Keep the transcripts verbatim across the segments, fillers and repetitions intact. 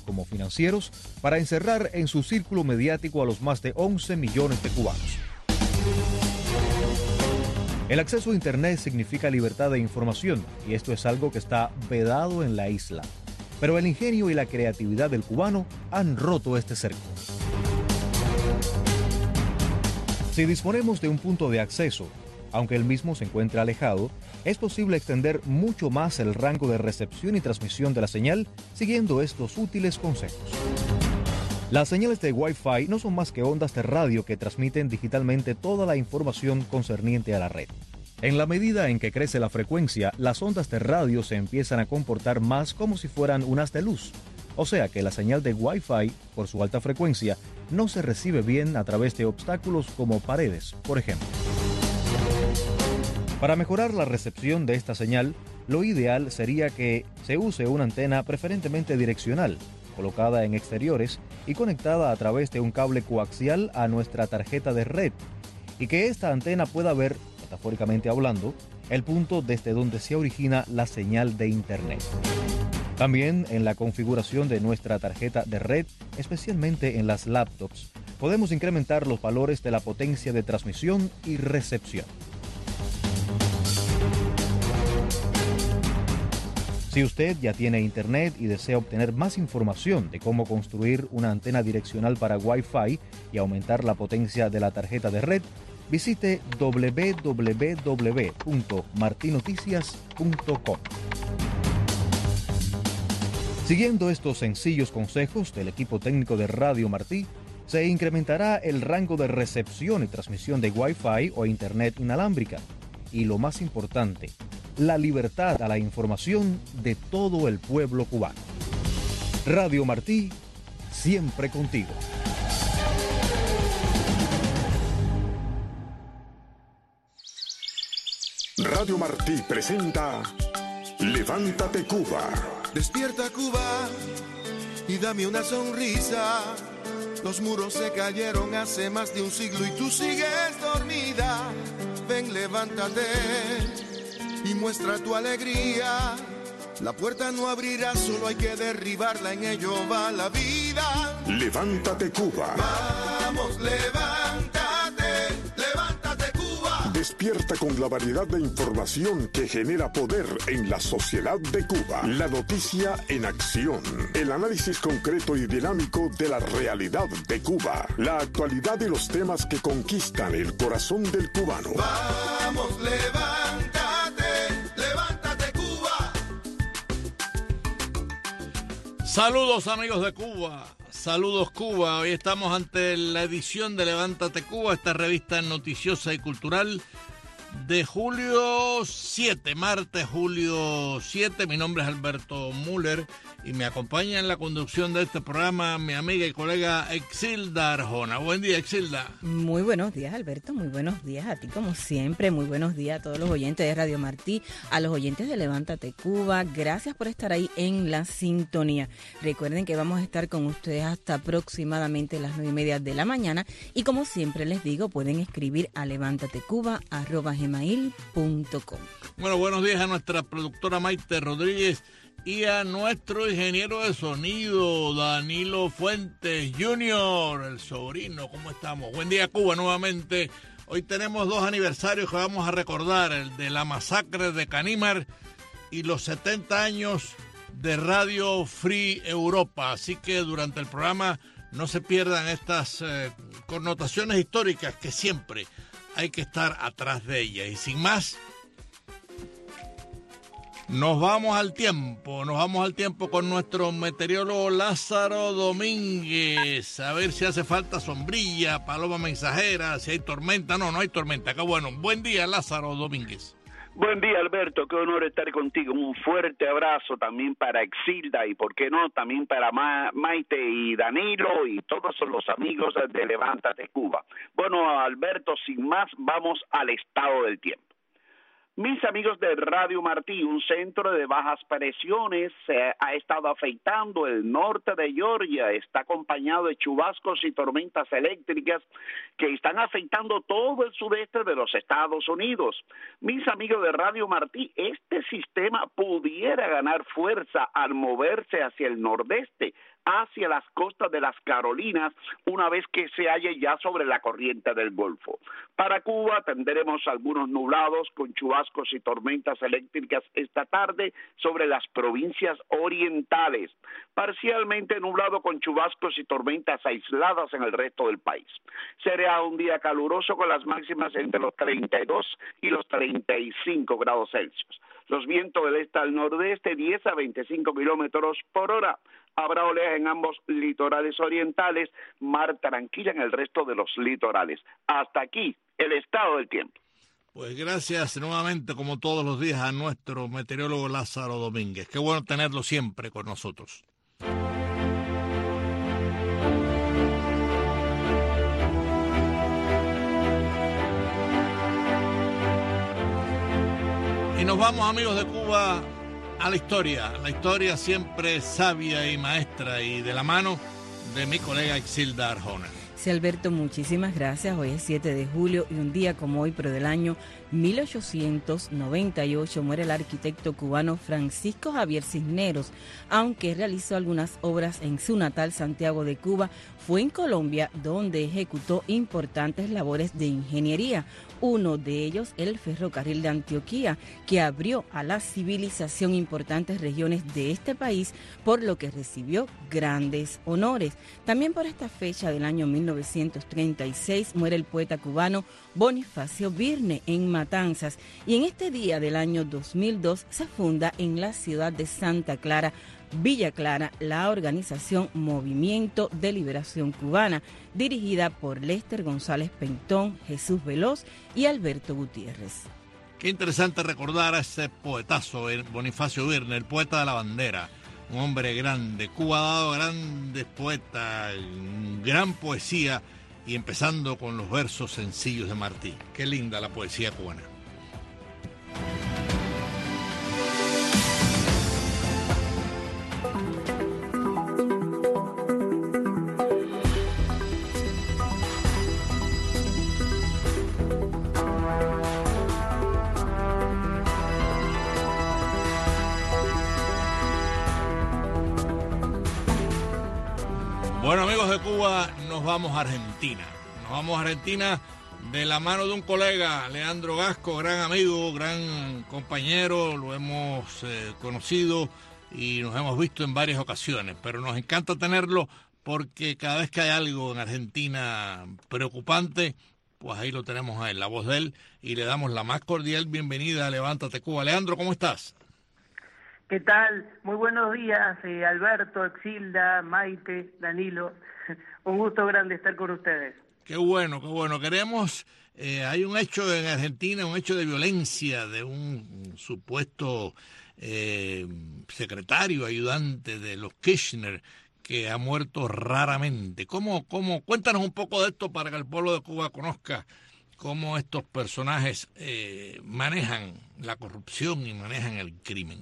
como financieros para encerrar en su círculo mediático a los más de once millones de cubanos. El acceso a Internet significa libertad de información y esto es algo que está vedado en la isla. Pero el ingenio y la creatividad del cubano han roto este cerco. Si disponemos de un punto de acceso, aunque el mismo se encuentre alejado, es posible extender mucho más el rango de recepción y transmisión de la señal siguiendo estos útiles consejos. Las señales de Wi-Fi no son más que ondas de radio que transmiten digitalmente toda la información concerniente a la red. En la medida en que crece la frecuencia, las ondas de radio se empiezan a comportar más como si fueran un haz de luz. O sea que la señal de Wi-Fi, por su alta frecuencia, no se recibe bien a través de obstáculos como paredes, por ejemplo. Para mejorar la recepción de esta señal, lo ideal sería que se use una antena preferentemente direccional, colocada en exteriores y conectada a través de un cable coaxial a nuestra tarjeta de red, y que esta antena pueda ver, metafóricamente hablando, el punto desde donde se origina la señal de Internet. También en la configuración de nuestra tarjeta de red, especialmente en las laptops, podemos incrementar los valores de la potencia de transmisión y recepción. Si usted ya tiene Internet y desea obtener más información de cómo construir una antena direccional para Wi-Fi y aumentar la potencia de la tarjeta de red, visite doble u doble u doble u punto marti noticias punto com. Siguiendo estos sencillos consejos del equipo técnico de Radio Martí, se incrementará el rango de recepción y transmisión de Wi-Fi o Internet inalámbrica. Y lo más importante, la libertad a la información de todo el pueblo cubano. Radio Martí, siempre contigo. Radio Martí presenta Levántate Cuba. Despierta Cuba y dame una sonrisa. Los muros se cayeron hace más de un siglo y tú sigues dormida. Ven, levántate y muestra tu alegría. La puerta no abrirá, solo hay que derribarla, en ello va la vida. Levántate Cuba. Vamos, levántate, levántate Cuba. Despierta con la variedad de información que genera poder en la sociedad de Cuba. La noticia en acción. El análisis concreto y dinámico de la realidad de Cuba. La actualidad y los temas que conquistan el corazón del cubano. Vamos, levántate. Saludos amigos de Cuba, saludos Cuba. Hoy estamos ante la edición de Levántate Cuba, esta revista noticiosa y cultural de julio siete, martes julio siete. Mi nombre es Alberto Müller y me acompaña en la conducción de este programa mi amiga y colega Exilda Arjona. Buen día, Exilda. Muy buenos días, Alberto, muy buenos días a ti como siempre, muy buenos días a todos los oyentes de Radio Martí, a los oyentes de Levántate Cuba. Gracias por estar ahí en la sintonía. Recuerden que vamos a estar con ustedes hasta aproximadamente las nueve y media de la mañana y como siempre les digo, pueden escribir a levántatecuba arroba gmail punto com. Bueno, buenos días a nuestra productora Maite Rodríguez y a nuestro ingeniero de sonido, Danilo Fuentes junior, el sobrino. ¿Cómo estamos? Buen día, Cuba, nuevamente. Hoy tenemos dos aniversarios que vamos a recordar, el de la masacre de Canímar y los setenta años de Radio Free Europa. Así que durante el programa no se pierdan estas eh, connotaciones históricas que siempre hay que estar atrás de ellas. Y sin más, nos vamos al tiempo, nos vamos al tiempo con nuestro meteorólogo Lázaro Domínguez, a ver si hace falta sombrilla, paloma mensajera, si hay tormenta. No, no hay tormenta, qué bueno. Buen día, Lázaro Domínguez. Buen día, Alberto, qué honor estar contigo. Un fuerte abrazo también para Exilda y, por qué no, también para Ma- Maite y Danilo y todos los amigos de Levántate Cuba. Bueno, Alberto, sin más, vamos al estado del tiempo. Mis amigos de Radio Martí, un centro de bajas presiones eh, ha estado afectando el norte de Georgia, está acompañado de chubascos y tormentas eléctricas que están afectando todo el sudeste de los Estados Unidos. Mis amigos de Radio Martí, este sistema pudiera ganar fuerza al moverse hacia el nordeste, hacia las costas de las Carolinas una vez que se halle ya sobre la corriente del Golfo. Para Cuba tendremos algunos nublados con chubascos y tormentas eléctricas esta tarde sobre las provincias orientales, parcialmente nublado con chubascos y tormentas aisladas en el resto del país. Será un día caluroso con las máximas entre los treinta y dos y los treinta y cinco grados Celsius. Los vientos del este al nordeste diez a veinticinco kilómetros por hora. Habrá oleaje en ambos litorales orientales, mar tranquila en el resto de los litorales. Hasta aquí el estado del tiempo. Pues gracias nuevamente, como todos los días, a nuestro meteorólogo Lázaro Domínguez. Qué bueno tenerlo siempre con nosotros. Y nos vamos, amigos de Cuba, a la historia. La historia siempre sabia y maestra, y de la mano de mi colega Exilda Arjona. Sí, Alberto, muchísimas gracias. Hoy es siete de julio y un día como hoy, pero del año mil ochocientos noventa y ocho, muere el arquitecto cubano Francisco Javier Cisneros. Aunque realizó algunas obras en su natal Santiago de Cuba, fue en Colombia donde ejecutó importantes labores de ingeniería. Uno de ellos, el ferrocarril de Antioquía, que abrió a la civilización importantes regiones de este país, por lo que recibió grandes honores. También por esta fecha del año mil novecientos treinta y seis muere el poeta cubano Bonifacio Birne en Matanzas, y en este día del año dos mil dos se funda en la ciudad de Santa Clara, Villa Clara, la organización Movimiento de Liberación Cubana, dirigida por Lester González Pentón, Jesús Veloz y Alberto Gutiérrez. Qué interesante recordar a ese poetazo, Bonifacio Birne, el poeta de la bandera, un hombre grande. Cuba ha dado grandes poetas, gran poesía, y empezando con los versos sencillos de Martí. Qué linda la poesía cubana. Bueno, amigos de Cuba, nos vamos a Argentina. Nos vamos a Argentina de la mano de un colega, Leandro Gasco, gran amigo, gran compañero. Lo hemos eh, conocido y nos hemos visto en varias ocasiones, pero nos encanta tenerlo porque cada vez que hay algo en Argentina preocupante, pues ahí lo tenemos a él, la voz de él, y le damos la más cordial bienvenida a Levántate Cuba. Leandro, ¿cómo estás? ¿Qué tal? Muy buenos días, eh, Alberto, Exilda, Maite, Danilo. Un gusto grande estar con ustedes. Qué bueno, qué bueno. Queremos, eh, hay un hecho en Argentina, un hecho de violencia de un supuesto eh, secretario, ayudante de los Kirchner, que ha muerto raramente. ¿Cómo, cómo? Cuéntanos un poco de esto para que el pueblo de Cuba conozca cómo estos personajes eh, manejan la corrupción y manejan el crimen.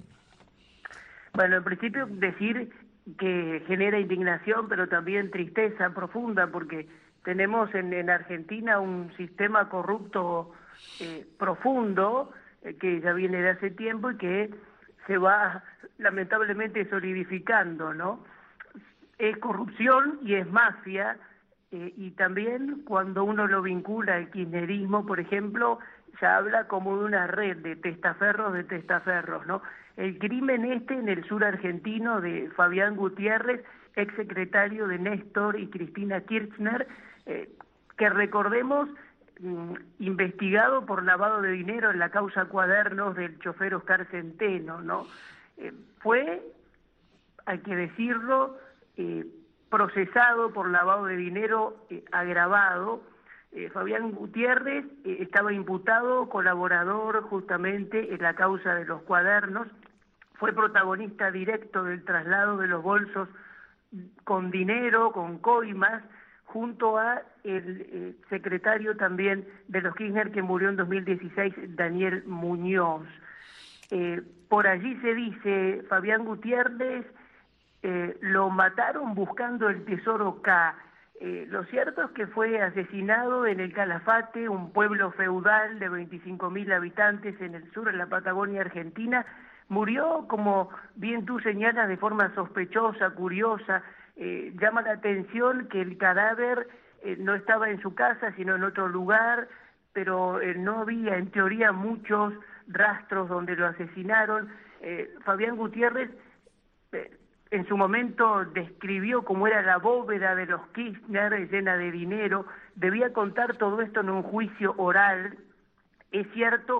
Bueno, en principio decir que genera indignación, pero también tristeza profunda, porque tenemos en, en Argentina un sistema corrupto eh, profundo, eh, que ya viene de hace tiempo y que se va lamentablemente solidificando, ¿no? Es corrupción y es mafia, eh, y también cuando uno lo vincula al kirchnerismo, por ejemplo, se habla como de una red de testaferros de testaferros, ¿no? El crimen este en el sur argentino de Fabián Gutiérrez, exsecretario de Néstor y Cristina Kirchner, eh, que recordemos, mm, investigado por lavado de dinero en la causa Cuadernos del chofer Oscar Centeno, ¿no? Eh, fue, hay que decirlo, eh, procesado por lavado de dinero eh, agravado. Eh, Fabián Gutiérrez eh, estaba imputado, colaborador justamente en la causa de los Cuadernos, fue protagonista directo del traslado de los bolsos con dinero, con coimas, junto a el eh, secretario también de los Kirchner que murió en dos mil dieciséis, Daniel Muñoz. Eh, por allí se dice, Fabián Gutiérrez eh, lo mataron buscando el tesoro K. Eh, lo cierto es que fue asesinado en el Calafate, un pueblo feudal de veinticinco mil habitantes en el sur, en la Patagonia Argentina. Murió, como bien tú señalas, de forma sospechosa, curiosa. Eh, llama la atención que el cadáver eh, no estaba en su casa, sino en otro lugar, pero eh, no había, en teoría, muchos rastros donde lo asesinaron. Eh, Fabián Gutiérrez eh, en su momento describió cómo era la bóveda de los Kirchner llena de dinero, debía contar todo esto en un juicio oral. Es cierto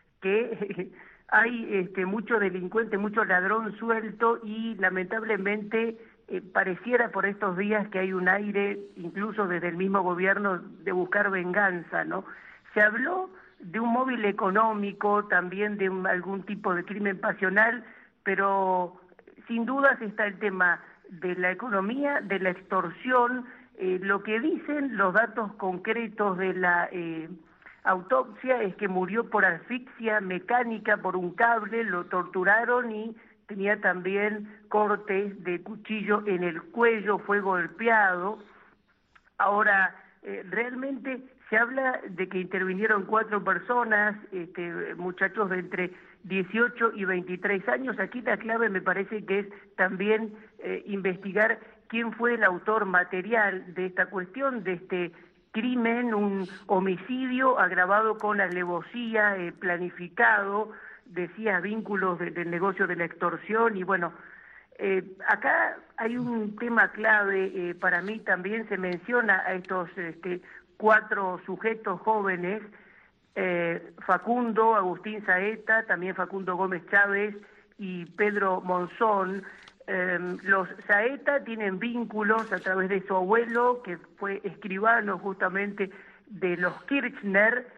que hay este, mucho delincuente, mucho ladrón suelto y lamentablemente eh, pareciera por estos días que hay un aire, incluso desde el mismo gobierno, de buscar venganza, ¿no? Se habló de un móvil económico, también de un, algún tipo de crimen pasional, pero sin dudas está el tema de la economía, de la extorsión, eh, lo que dicen los datos concretos de la eh, autopsia es que murió por asfixia mecánica, por un cable, lo torturaron y tenía también cortes de cuchillo en el cuello, fue golpeado. Ahora, eh, realmente se habla de que intervinieron cuatro personas, este, muchachos de entre dieciocho y veintitrés años. Aquí la clave me parece que es también eh, investigar quién fue el autor material de esta cuestión, de este crimen, un homicidio agravado con alevosía, eh, planificado, decía, vínculos de, del negocio de la extorsión. Y bueno, eh, acá hay un tema clave, eh, para mí también se menciona a estos este, cuatro sujetos jóvenes, eh, Facundo, Agustín Saeta, también Facundo Gómez Chávez y Pedro Monzón. Eh, los Saeta tienen vínculos a través de su abuelo, que fue escribano justamente de los Kirchner,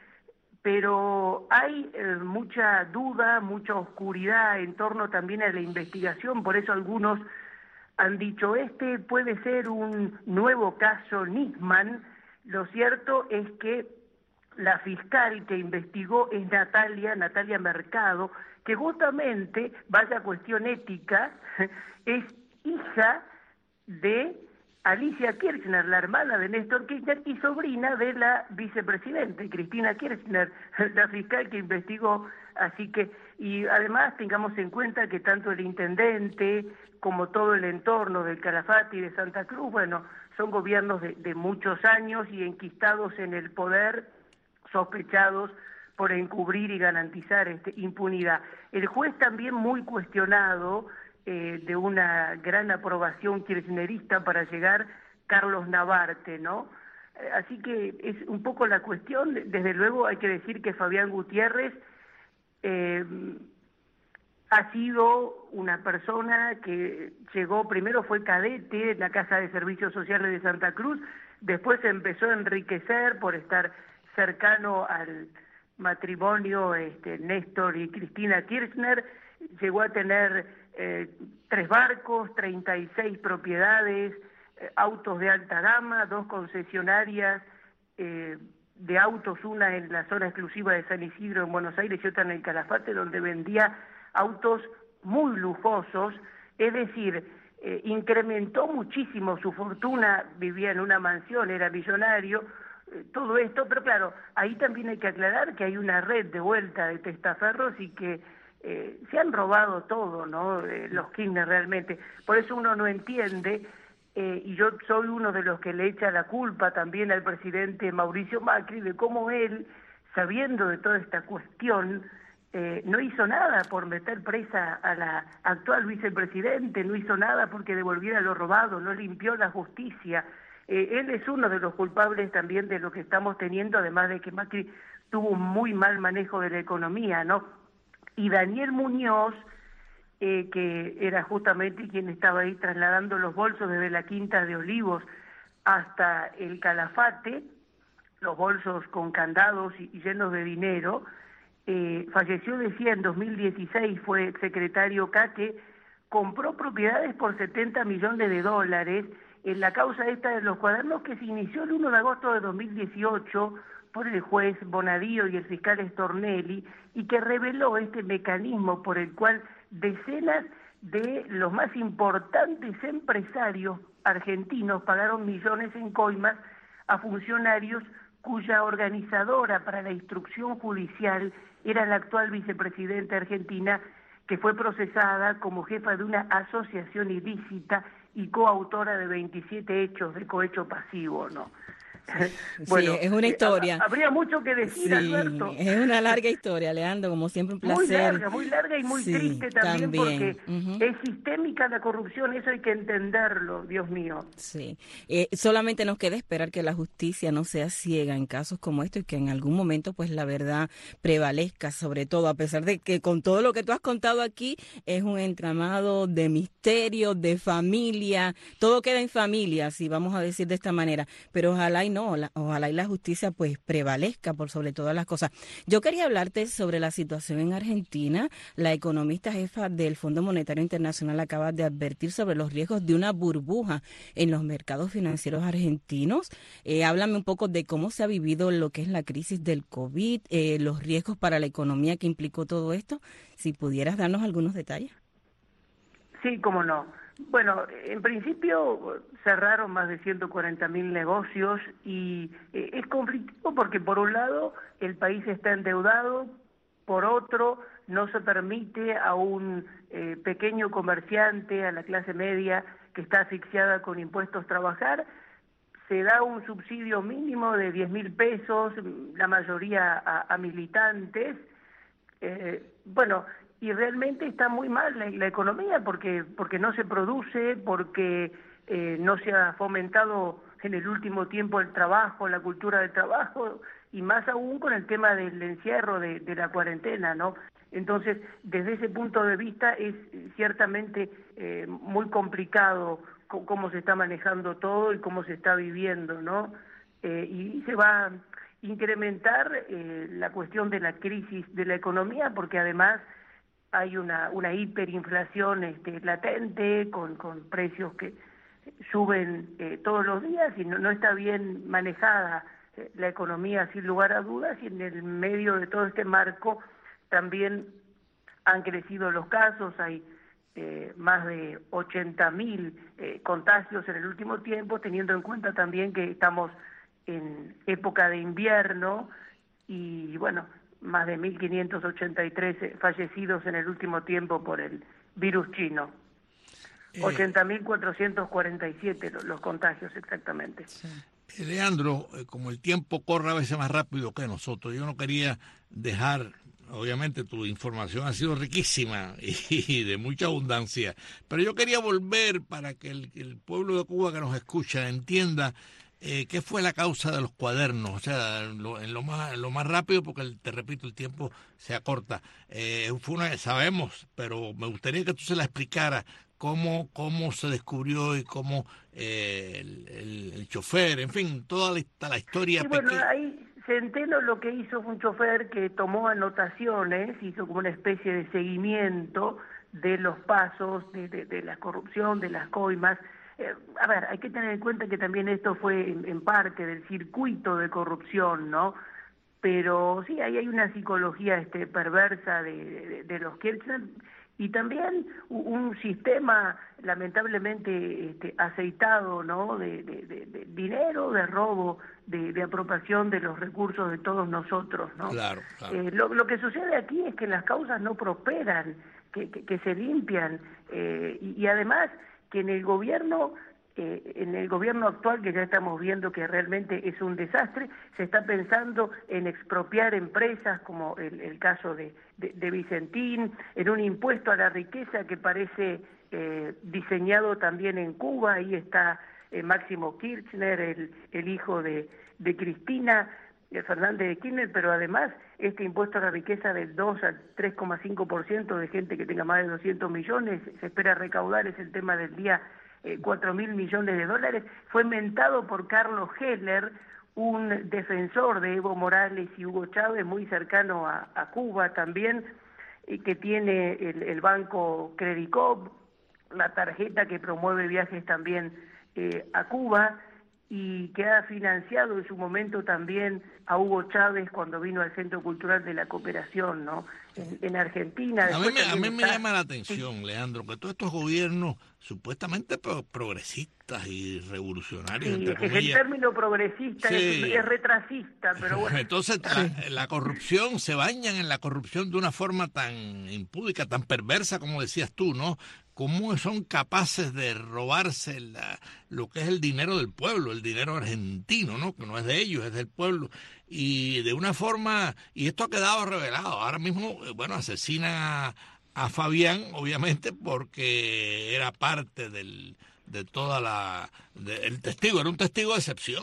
pero hay eh, mucha duda, mucha oscuridad en torno también a la investigación, por eso algunos han dicho, este puede ser un nuevo caso Nisman. Lo cierto es que la fiscal que investigó es Natalia, Natalia Mercado, que justamente, vaya cuestión ética, es hija de Alicia Kirchner, la hermana de Néstor Kirchner y sobrina de la vicepresidenta, Cristina Kirchner, la fiscal que investigó. Así que, y además tengamos en cuenta que tanto el intendente como todo el entorno del Calafate y de Santa Cruz, bueno, son gobiernos de, de muchos años y enquistados en el poder, sospechados por encubrir y garantizar este, impunidad. El juez también muy cuestionado, eh, de una gran aprobación kirchnerista para llegar, Carlos Navarte, ¿no? Eh, así que es un poco la cuestión. Desde luego hay que decir que Fabián Gutiérrez eh, ha sido una persona que llegó, primero fue cadete en la Casa de Servicios Sociales de Santa Cruz, después se empezó a enriquecer por estar cercano al matrimonio este, Néstor y Cristina Kirchner, llegó a tener eh, tres barcos, treinta y seis propiedades, eh, autos de alta gama, dos concesionarias eh, de autos, una en la zona exclusiva de San Isidro en Buenos Aires y otra en el Calafate, donde vendía autos muy lujosos, es decir, eh, incrementó muchísimo su fortuna, vivía en una mansión, era millonario, eh, todo esto, pero claro, ahí también hay que aclarar que hay una red de vuelta de testaferros y que eh, se han robado todo, ¿no? Eh, los Kirchner realmente, por eso uno no entiende, eh, y yo soy uno de los que le echa la culpa también al presidente Mauricio Macri de cómo él, sabiendo de toda esta cuestión, Eh, no hizo nada por meter presa a la actual vicepresidente, no hizo nada porque devolviera lo robado, no limpió la justicia. Eh, él es uno de los culpables también de lo que estamos teniendo, además de que Macri tuvo un muy mal manejo de la economía, ¿no? Y Daniel Muñoz, eh, que era justamente quien estaba ahí trasladando los bolsos desde la Quinta de Olivos hasta el Calafate, los bolsos con candados y, y llenos de dinero. Eh, falleció, decía, en dos mil dieciséis, fue secretario Caque, compró propiedades por setenta millones de dólares en la causa esta de los cuadernos que se inició el uno de agosto de dos mil dieciocho por el juez Bonadío y el fiscal Stornelli y que reveló este mecanismo por el cual decenas de los más importantes empresarios argentinos pagaron millones en coimas a funcionarios cuya organizadora para la instrucción judicial era la actual vicepresidenta argentina, que fue procesada como jefa de una asociación ilícita y coautora de veintisiete hechos de cohecho pasivo, ¿no? Bueno, sí, es una historia. Eh, habría mucho que decir, sí, Alberto. Es una larga historia, Leandro, como siempre un placer. Muy larga, muy larga y muy sí, triste también, también. porque uh-huh. es sistémica la corrupción, eso hay que entenderlo, Dios mío. Sí, eh, solamente nos queda esperar que la justicia no sea ciega en casos como estos y que en algún momento pues la verdad prevalezca, sobre todo a pesar de que con todo lo que tú has contado aquí es un entramado de misterio, de familia, todo queda en familia, si vamos a decir de esta manera, pero ojalá y no No, la, ojalá y la justicia pues prevalezca por sobre todas las cosas. Yo quería hablarte sobre la situación en Argentina. La economista jefa del Fondo Monetario Internacional acaba de advertir sobre los riesgos de una burbuja en los mercados financieros argentinos. Eh, háblame un poco de cómo se ha vivido lo que es la crisis del COVID, eh, los riesgos para la economía que implicó todo esto. Si pudieras darnos algunos detalles. Sí, cómo no. Bueno, en principio cerraron más de ciento cuarenta mil negocios y eh, es conflictivo porque por un lado el país está endeudado, por otro no se permite a un eh, pequeño comerciante, a la clase media que está asfixiada con impuestos trabajar, se da un subsidio mínimo de diez mil pesos, la mayoría a, a militantes, eh, bueno... y realmente está muy mal la, la economía porque porque no se produce, porque eh, no se ha fomentado en el último tiempo el trabajo, la cultura del trabajo, y más aún con el tema del encierro, de, de la cuarentena, ¿no? Entonces, desde ese punto de vista es ciertamente eh, muy complicado c- cómo se está manejando todo y cómo se está viviendo, ¿no? Eh, y se va a incrementar eh, la cuestión de la crisis de la economía porque además hay una una hiperinflación este, latente con, con precios que suben eh, todos los días y no, no está bien manejada eh, la economía sin lugar a dudas y en el medio de todo este marco también han crecido los casos, hay eh, más de ochenta mil eh, contagios en el último tiempo, teniendo en cuenta también que estamos en época de invierno y bueno, más de mil quinientos ochenta y tres fallecidos en el último tiempo por el virus chino. Eh, ochenta mil cuatrocientos cuarenta y siete los, los contagios exactamente. Sí. Eh, Leandro, eh, como el tiempo corre a veces más rápido que nosotros, yo no quería dejar, obviamente tu información ha sido riquísima y, y de mucha abundancia, pero yo quería volver para que el, el pueblo de Cuba que nos escucha entienda Eh, ¿qué fue la causa de los cuadernos? O sea, lo, en lo más en lo más rápido, porque el, te repito, el tiempo se acorta. Eh, fue una, sabemos, pero me gustaría que tú se la explicaras cómo cómo se descubrió y cómo eh, el, el, el chofer, en fin, toda la, la historia. Y bueno, pequeña. ahí Centeno lo que hizo fue un chofer que tomó anotaciones, hizo como una especie de seguimiento de los pasos de, de, de la corrupción, de las coimas. Eh, a ver, hay que tener en cuenta que también esto fue en, en parte del circuito de corrupción, ¿no? Pero sí, ahí hay una psicología este, perversa de, de, de los Kirchner y también un sistema lamentablemente este, aceitado, ¿no? De, de, de, de dinero, de robo, de, de apropiación de los recursos de todos nosotros, ¿no? Claro, claro. Eh, lo, lo que sucede aquí es que las causas no prosperan, que, que, que se limpian eh, y, y además que en el gobierno, eh, en el gobierno actual, que ya estamos viendo que realmente es un desastre, se está pensando en expropiar empresas, como el, el caso de, de, de Vicentín, en un impuesto a la riqueza que parece eh, diseñado también en Cuba, ahí está eh, Máximo Kirchner, el, el hijo de, de Cristina eh, Fernández de Kirchner, pero además este impuesto a la riqueza del dos al tres coma cinco por ciento de gente que tenga más de doscientos millones, se espera recaudar, es el tema del día, eh, cuatro mil millones de dólares, fue inventado por Carlos Heller, un defensor de Evo Morales y Hugo Chávez, muy cercano a, a Cuba también, y que tiene el, el banco Credicop, la tarjeta que promueve viajes también eh, a Cuba, y que ha financiado en su momento también a Hugo Chávez cuando vino al Centro Cultural de la Cooperación, ¿no? En, en Argentina. A mí, me, a mí me está... llama la atención, sí. Leandro, que todos estos gobiernos supuestamente pro progresistas y revolucionarios, sí, entre es comillas. El término progresista sí. es, es retrasista, pero bueno. Entonces la, la corrupción, se bañan en la corrupción de una forma tan impúdica, tan perversa como decías tú, ¿no? cómo son capaces de robarse la, lo que es el dinero del pueblo, el dinero argentino, ¿no? Que no es de ellos, es del pueblo. Y de una forma, y esto ha quedado revelado. Ahora mismo, bueno, asesinan a, a Fabián, obviamente, porque era parte del, de toda la, de, el testigo, era un testigo de excepción.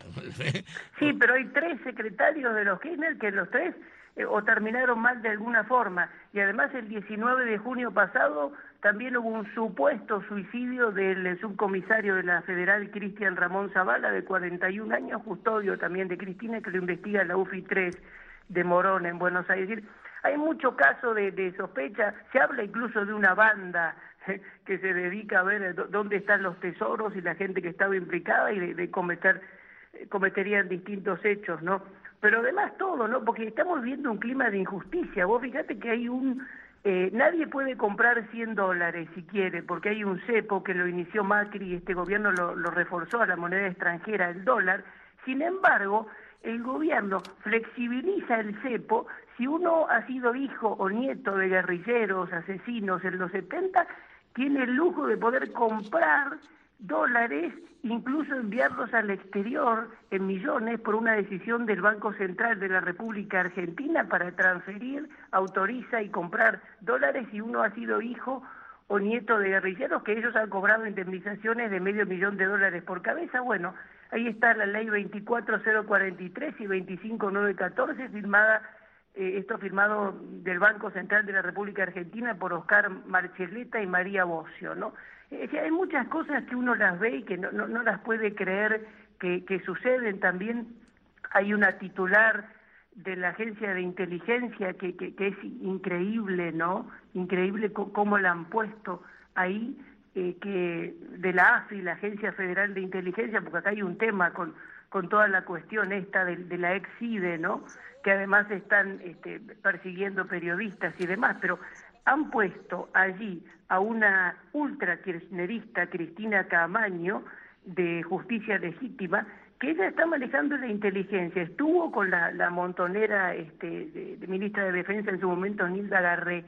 Sí, pero hay tres secretarios de los Kirchner que los tres eh, o terminaron mal de alguna forma. Y además el diecinueve de junio pasado también hubo un supuesto suicidio del subcomisario de la Federal, Cristian Ramón Zavala, de cuarenta y un años, custodio también de Cristina, que lo investiga la U F I tres de Morón en Buenos Aires. Es decir, hay mucho caso de, de sospecha, se habla incluso de una banda eh, que se dedica a ver dónde están los tesoros y la gente que estaba implicada y de, de cometer, eh, cometerían distintos hechos, ¿no? Pero además todo, ¿no? Porque estamos viendo un clima de injusticia. Vos fíjate que hay un... Eh, nadie puede comprar cien dólares si quiere, porque hay un cepo que lo inició Macri y este gobierno lo, lo reforzó a la moneda extranjera, el dólar. Sin embargo, el gobierno flexibiliza el cepo si uno ha sido hijo o nieto de guerrilleros, asesinos en los setenta, tiene el lujo de poder comprar dólares, incluso enviarlos al exterior en millones por una decisión del Banco Central de la República Argentina para transferir, autoriza y comprar dólares si uno ha sido hijo o nieto de guerrilleros, que ellos han cobrado indemnizaciones de medio millón de dólares por cabeza. Bueno, ahí está la ley veinticuatro mil cuarenta y tres y veinticinco mil novecientos catorce, firmada, eh, esto firmado del Banco Central de la República Argentina por Oscar Marcheletta y María Bocio, ¿no? Eh, hay muchas cosas que uno las ve y que no, no, no las puede creer que, que suceden. También hay una titular de la agencia de inteligencia que, que, que es increíble, ¿no? Increíble cómo la han puesto ahí, eh, que de la A F I, la Agencia Federal de Inteligencia, porque acá hay un tema con, con toda la cuestión esta de, de la ex I D E, ¿no? Que además están este, persiguiendo periodistas y demás, pero han puesto allí a una ultra kirchnerista, Cristina Camaño, de Justicia Legítima, que ella está manejando la inteligencia. Estuvo con la, la montonera este, de, de ministra de Defensa en su momento, Nilda Garré,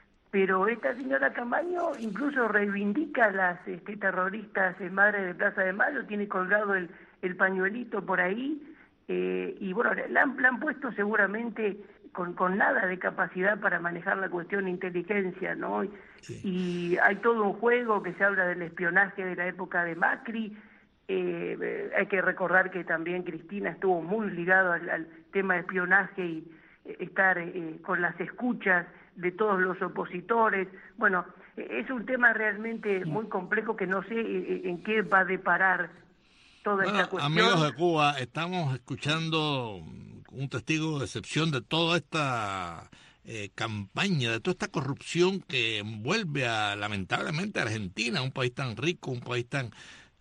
pero esta señora Camaño incluso reivindica a las este, terroristas en Madre de Plaza de Mayo, tiene colgado el, el pañuelito por ahí, eh, y bueno, la han, la han puesto seguramente con, con nada de capacidad para manejar la cuestión de inteligencia, ¿no? Sí. Y hay todo un juego que se habla del espionaje de la época de Macri. Eh, eh, hay que recordar que también Cristina estuvo muy ligado al, al tema de espionaje y eh, estar eh, con las escuchas de todos los opositores. Bueno, eh, es un tema realmente muy complejo que no sé eh, en qué va a deparar toda bueno, esta cuestión. Amigos de Cuba, estamos escuchando un testigo de excepción de toda esta eh, campaña, de toda esta corrupción que envuelve a, lamentablemente, a Argentina, un país tan rico, un país tan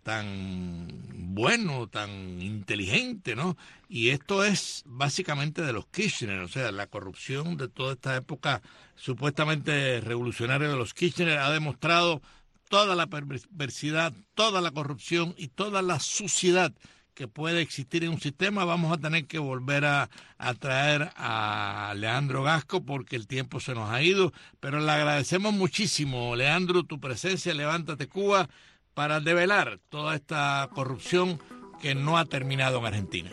tan bueno, tan inteligente, ¿no? Y esto es básicamente de los Kirchner, o sea, la corrupción de toda esta época supuestamente revolucionaria de los Kirchner ha demostrado toda la perversidad, toda la corrupción y toda la suciedad que puede existir en un sistema. Vamos a tener que volver a, a traer a Leandro Gasco porque el tiempo se nos ha ido, pero le agradecemos muchísimo, Leandro, tu presencia, Levántate Cuba, para develar toda esta corrupción que no ha terminado en Argentina.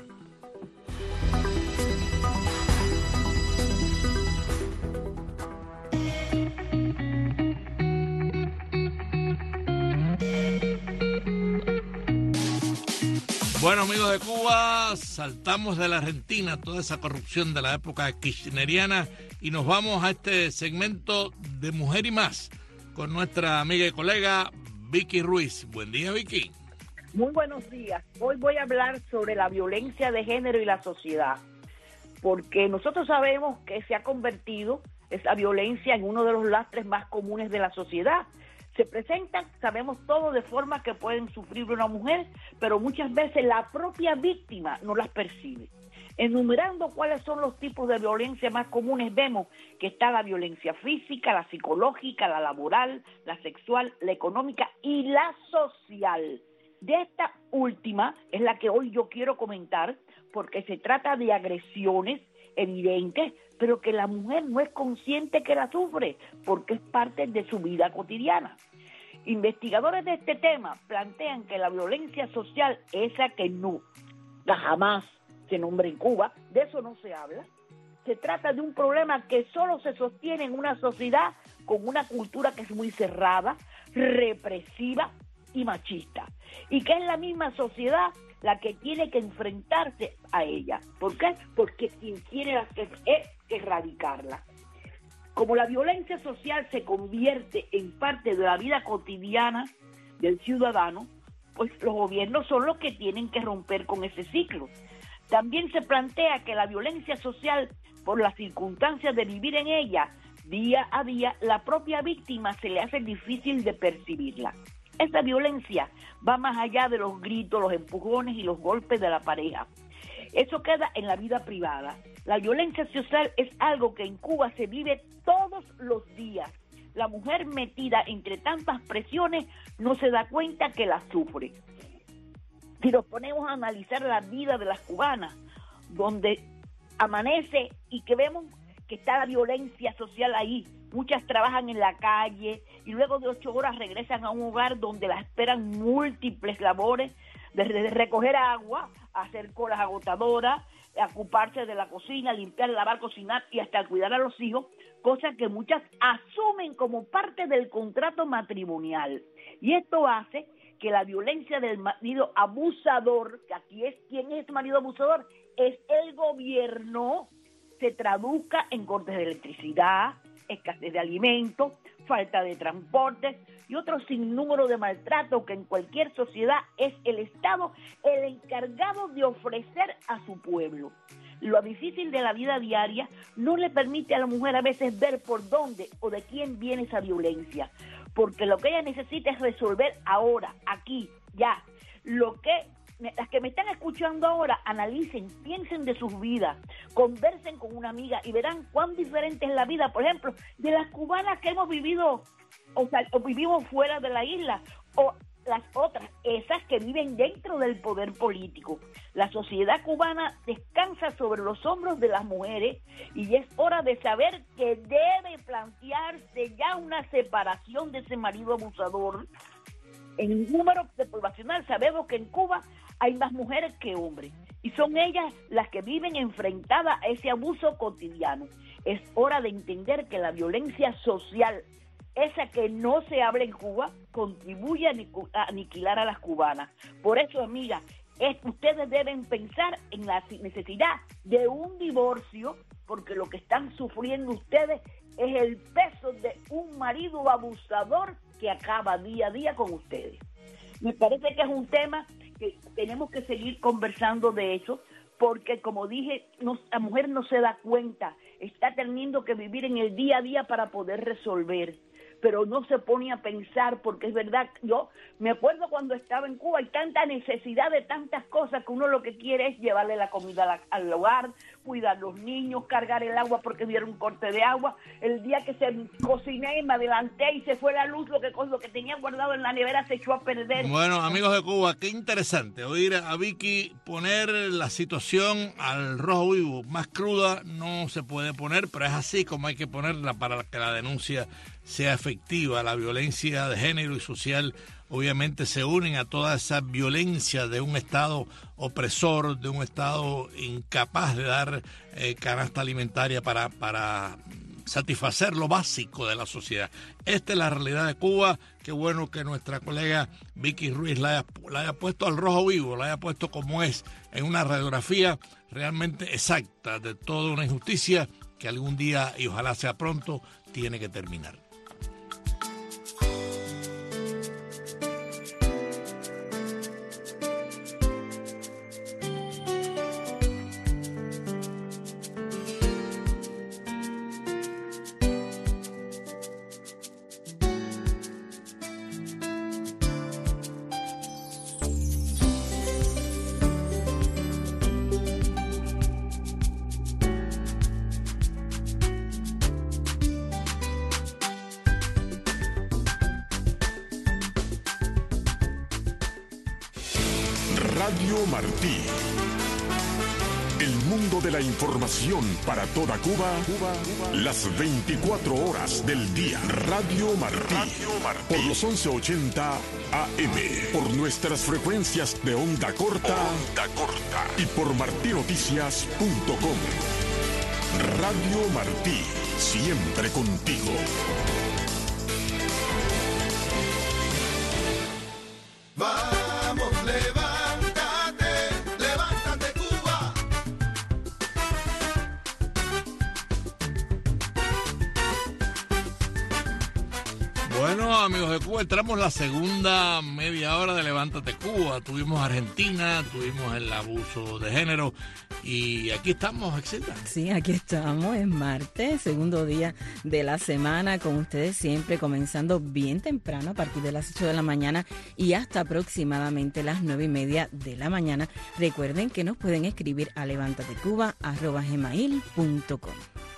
Bueno, amigos de Cuba, saltamos de la Argentina, toda esa corrupción de la época kirchneriana, y nos vamos a este segmento de Mujer y Más con nuestra amiga y colega Vicky Ruiz. Buen día, Vicky. Muy buenos días. Hoy voy a hablar sobre la violencia de género y la sociedad, porque nosotros sabemos que se ha convertido esa violencia en uno de los lastres más comunes de la sociedad. Se presentan, sabemos todo, de forma que pueden sufrir una mujer, pero muchas veces la propia víctima no las percibe. Enumerando cuáles son los tipos de violencia más comunes, vemos que está la violencia física, la psicológica, la laboral, la sexual, la económica y la social. De esta última es la que hoy yo quiero comentar, porque se trata de agresiones evidentes, pero que la mujer no es consciente que la sufre, porque es parte de su vida cotidiana. Investigadores de este tema plantean que la violencia social, esa que no, jamás se nombra en Cuba, de eso no se habla. Se trata de un problema que solo se sostiene en una sociedad con una cultura que es muy cerrada, represiva y machista, y que es la misma sociedad la que tiene que enfrentarse a ella. ¿Por qué? Porque quien quiere es erradicarla. Como la violencia social se convierte en parte de la vida cotidiana del ciudadano, pues los gobiernos son los que tienen que romper con ese ciclo. También se plantea que la violencia social, por las circunstancias de vivir en ella día a día, la propia víctima se le hace difícil de percibirla. Esta violencia va más allá de los gritos, los empujones y los golpes de la pareja. Eso queda en la vida privada. La violencia social es algo que en Cuba se vive todos los días. La mujer metida entre tantas presiones no se da cuenta que la sufre. Si nos ponemos a analizar la vida de las cubanas, donde amanece y que vemos que está la violencia social ahí, muchas trabajan en la calle y luego de ocho horas regresan a un hogar donde las esperan múltiples labores, desde recoger agua, hacer colas agotadoras, ocuparse de la cocina, limpiar, lavar, cocinar y hasta cuidar a los hijos, cosa que muchas asumen como parte del contrato matrimonial. Y esto hace que la violencia del marido abusador, que aquí es, ¿quién es este marido abusador? Es el gobierno, se traduzca en cortes de electricidad, escasez de alimentos, falta de transporte y otro sinnúmero de maltrato que en cualquier sociedad es el Estado el encargado de ofrecer a su pueblo. Lo difícil de la vida diaria no le permite a la mujer a veces ver por dónde o de quién viene esa violencia, porque lo que ella necesita es resolver ahora, aquí, ya. Lo que las que me están escuchando ahora, analicen, piensen de sus vidas, conversen con una amiga y verán cuán diferente es la vida, por ejemplo, de las cubanas que hemos vivido, o sea, o vivimos fuera de la isla, o las otras, esas que viven dentro del poder político. La sociedad cubana descansa sobre los hombros de las mujeres y es hora de saber que debe plantearse ya una separación de ese marido abusador. En el número de poblacional sabemos que en Cuba hay más mujeres que hombres y son ellas las que viven enfrentadas a ese abuso cotidiano. Es hora de entender que la violencia social, esa que no se habla en Cuba, contribuye a aniquilar a las cubanas. Por eso, amiga, es, ustedes deben pensar en la necesidad de un divorcio, porque lo que están sufriendo ustedes es el peso de un marido abusador que acaba día a día con ustedes. Me parece que es un tema que tenemos que seguir conversando de eso, porque como dije, no, la mujer no se da cuenta, está teniendo que vivir en el día a día para poder resolver, pero no se pone a pensar, porque es verdad, yo me acuerdo cuando estaba en Cuba, hay tanta necesidad de tantas cosas que uno lo que quiere es llevarle la comida a la, al hogar, cuidar a los niños, cargar el agua porque hubiera un corte de agua. El día que se cociné, me adelanté y se fue la luz, lo que, lo que tenía guardado en la nevera se echó a perder. Bueno, amigos de Cuba, qué interesante oír a Vicky poner la situación al rojo vivo. Más cruda no se puede poner, pero es así como hay que ponerla para que la denuncia sea efectiva. La violencia de género y social obviamente se unen a toda esa violencia de un Estado opresor, de un Estado incapaz de dar eh, canasta alimentaria para, para satisfacer lo básico de la sociedad. Esta es la realidad de Cuba. Qué bueno que nuestra colega Vicky Ruiz la haya, la haya puesto al rojo vivo, la haya puesto como es, en una radiografía realmente exacta de toda una injusticia que algún día, y ojalá sea pronto, tiene que terminar. Radio Martí, el mundo de la información para toda Cuba, Cuba, Cuba. Las veinticuatro horas del día. Radio Martí. Radio Martí. Por los once ochenta A M. Por nuestras frecuencias de onda corta. Onda corta. Y por martí noticias punto com. Radio Martí. Siempre contigo. Vamos, levántate, levántate Cuba. Bueno, amigos de Cuba, entramos la segunda media hora de Levántate Cuba. Tuvimos Argentina, tuvimos el abuso de género y aquí estamos, Exilda. Sí, aquí estamos, es martes, segundo día de la semana, con ustedes siempre comenzando bien temprano a partir de las ocho de la mañana y hasta aproximadamente las nueve y media de la mañana. Recuerden que nos pueden escribir a levantatecuba arroba gmail punto com.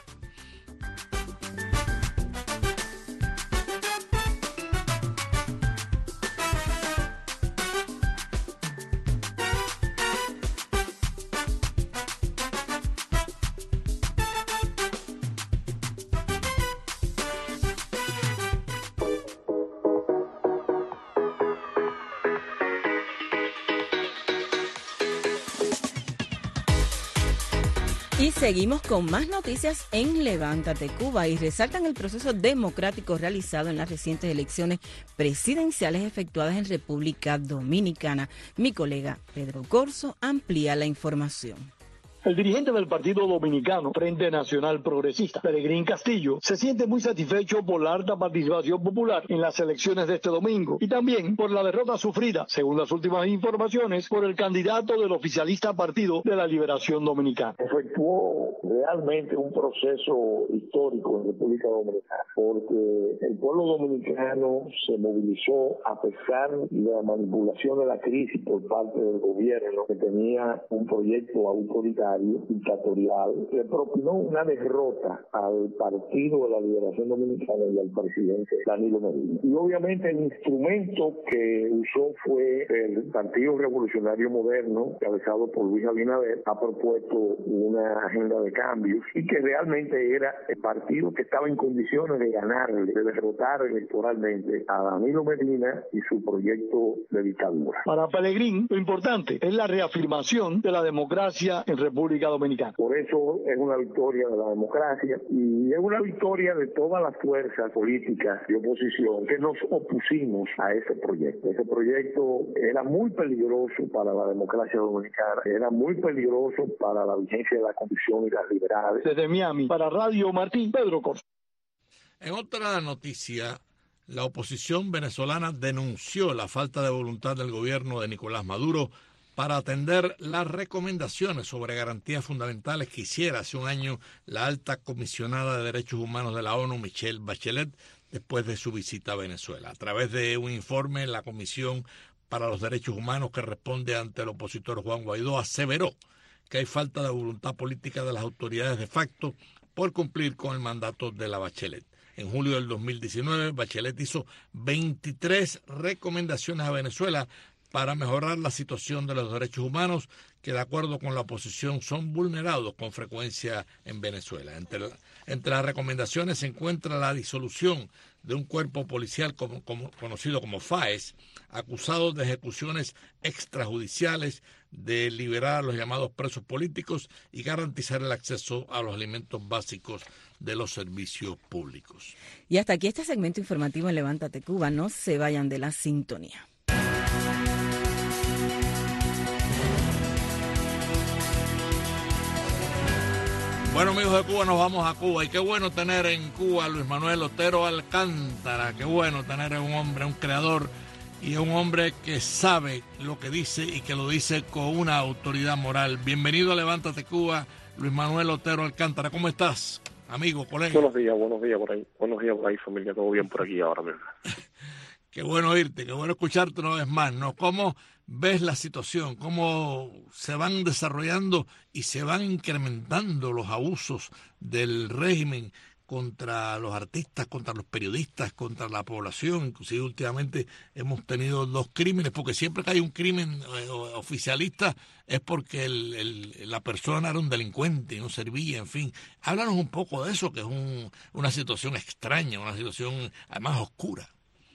Y seguimos con más noticias en Levántate Cuba y resaltan el proceso democrático realizado en las recientes elecciones presidenciales efectuadas en República Dominicana. Mi colega Pedro Corso amplía la información. El dirigente del Partido Dominicano, Frente Nacional Progresista, Pelegrín Castillo, se siente muy satisfecho por la alta participación popular en las elecciones de este domingo y también por la derrota sufrida, según las últimas informaciones, por el candidato del oficialista Partido de la Liberación Dominicana. Efectuó realmente un proceso histórico en República Dominicana, porque el pueblo dominicano se movilizó a pesar de la manipulación de la crisis por parte del gobierno, que tenía un proyecto autoritario dictatorial, que propinó una derrota al Partido de la Liberación Dominicana y al presidente Danilo Medina. Y obviamente el instrumento que usó fue el Partido Revolucionario Moderno, cabezado por Luis Abinader, ha propuesto una agenda de cambios y que realmente era el partido que estaba en condiciones de ganarle, de derrotar electoralmente a Danilo Medina y su proyecto de dictadura. Para Pelegrín, lo importante es la reafirmación de la democracia en República Dominicana. Por eso es una victoria de la democracia y es una victoria de todas las fuerzas políticas de oposición que nos opusimos a ese proyecto. Ese proyecto era muy peligroso para la democracia dominicana, era muy peligroso para la vigencia de la Constitución y las libertades. Desde Miami, para Radio Martí, Pedro Corso. En otra noticia, la oposición venezolana denunció la falta de voluntad del gobierno de Nicolás Maduro para atender las recomendaciones sobre garantías fundamentales que hiciera hace un año la alta comisionada de Derechos Humanos de la ONU, Michelle Bachelet, después de su visita a Venezuela. A través de un informe, la Comisión para los Derechos Humanos, que responde ante el opositor Juan Guaidó, aseveró que hay falta de voluntad política de las autoridades de facto por cumplir con el mandato de la Bachelet. En julio del dos mil diecinueve, Bachelet hizo veintitrés recomendaciones a Venezuela para mejorar la situación de los derechos humanos que, de acuerdo con la oposición, son vulnerados con frecuencia en Venezuela. Entre, la, entre las recomendaciones se encuentra la disolución de un cuerpo policial como, como, conocido como FAES, acusado de ejecuciones extrajudiciales, de liberar a los llamados presos políticos y garantizar el acceso a los alimentos básicos de los servicios públicos. Y hasta aquí este segmento informativo en Levántate Cuba. No se vayan de la sintonía. Bueno, amigos de Cuba, nos vamos a Cuba. Y qué bueno tener en Cuba a Luis Manuel Otero Alcántara. Qué bueno tener a un hombre, un creador y a un hombre que sabe lo que dice y que lo dice con una autoridad moral. Bienvenido a Levántate Cuba, Luis Manuel Otero Alcántara. ¿Cómo estás, amigo, colega? Buenos días, buenos días por ahí. Buenos días por ahí, familia. Todo bien por aquí ahora mismo. Qué bueno oírte, qué bueno escucharte una vez más, ¿no? ¿Cómo ves la situación? ¿Cómo se van desarrollando y se van incrementando los abusos del régimen contra los artistas, contra los periodistas, contra la población. Inclusive últimamente hemos tenido dos crímenes, porque siempre que hay un crimen eh, oficialista es porque el, el, la persona era un delincuente y no servía, en fin. Háblanos un poco de eso, que es un, una situación extraña, una situación además oscura.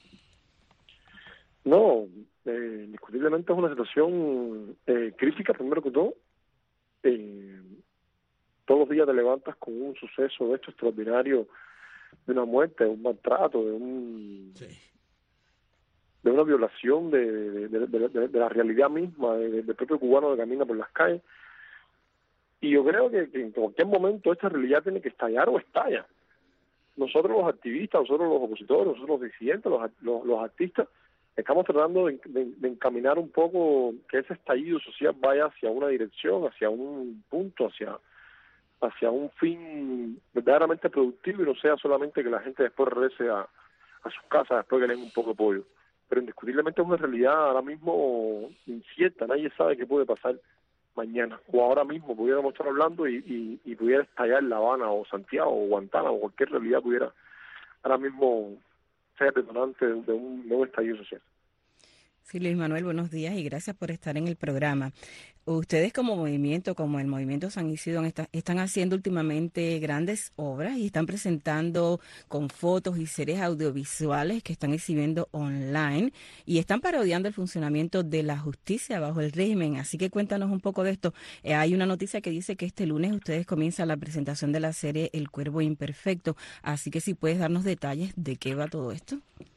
No, eh, indiscutiblemente es una situación eh, crítica, primero que todo. Eh, todos los días te levantas con un suceso de esto extraordinario, de una muerte, de un maltrato, de un sí. de una violación de, de, de, de, de, de la realidad misma, de, del propio cubano que camina por las calles. Y yo creo que, que en cualquier momento esta realidad tiene que estallar o estalla. Nosotros los activistas, nosotros los opositores, nosotros los disidentes, los, los, los artistas, estamos tratando de, de, de encaminar un poco que ese estallido social vaya hacia una dirección, hacia un punto, hacia hacia un fin verdaderamente productivo y no sea solamente que la gente después regrese a, a sus casas después que le den un poco de pollo. Pero indiscutiblemente es una realidad ahora mismo incierta, nadie sabe qué puede pasar mañana, o ahora mismo pudiéramos estar hablando y, y, y pudiera estallar La Habana o Santiago o Guantánamo o cualquier realidad pudiera ahora mismo ser detonante de, de un nuevo estallido social. Sí, Luis Manuel, buenos días y gracias por estar en el programa. Ustedes como movimiento, como el Movimiento San Isidro, está, están haciendo últimamente grandes obras y están presentando con fotos y series audiovisuales que están exhibiendo online y están parodiando el funcionamiento de la justicia bajo el régimen. Así que cuéntanos un poco de esto. Eh, hay una noticia que dice que este lunes ustedes comienzan la presentación de la serie El Cuervo Imperfecto. Así que si puedes darnos detalles de qué va todo esto.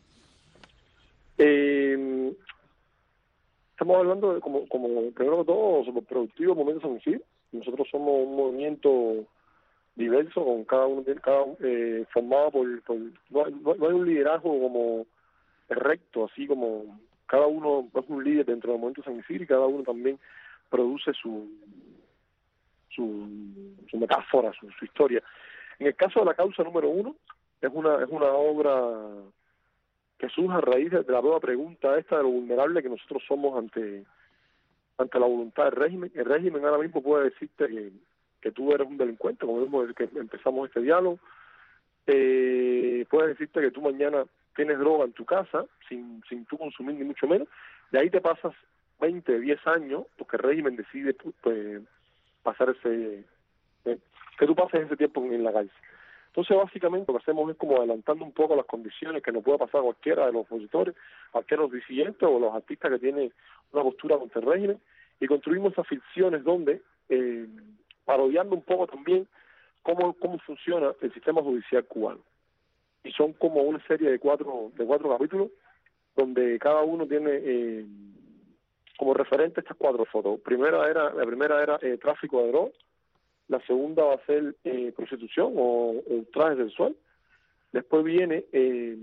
Eh... Estamos hablando de, como, como primero que todo, sobre el productivo Movimiento San Isidro. Nosotros somos un movimiento diverso, con cada uno cada, eh, formado por, por no, no, no hay un liderazgo como recto, así como cada uno es un líder dentro del Movimiento San Isidro y cada uno también produce su su, su metáfora, su, su historia. En el caso de la causa número uno, es una es una obra que surge a raíz de la nueva pregunta esta de lo vulnerable que nosotros somos ante ante la voluntad del régimen. El régimen ahora mismo puede decirte que, que tú eres un delincuente, como vimos desde que empezamos este diálogo, eh, puede decirte que tú mañana tienes droga en tu casa, sin, sin tú consumir ni mucho menos, y ahí te pasas veinte, diez años, porque el régimen decide pues, pasar ese, eh, que tú pases ese tiempo en, en la cárcel. Entonces, básicamente, lo que hacemos es como adelantando un poco las condiciones que nos pueda pasar a cualquiera de los opositores, cualquiera de los disidentes o los artistas que tienen una postura contra el régimen, y construimos esas ficciones donde, eh, parodiando un poco también cómo cómo funciona el sistema judicial cubano. Y son como una serie de cuatro de cuatro capítulos, donde cada uno tiene eh, como referente estas cuatro fotos. Primera era La primera era eh, tráfico de drogas. La segunda va a ser eh, prostitución o, o traje sexual. Después viene eh,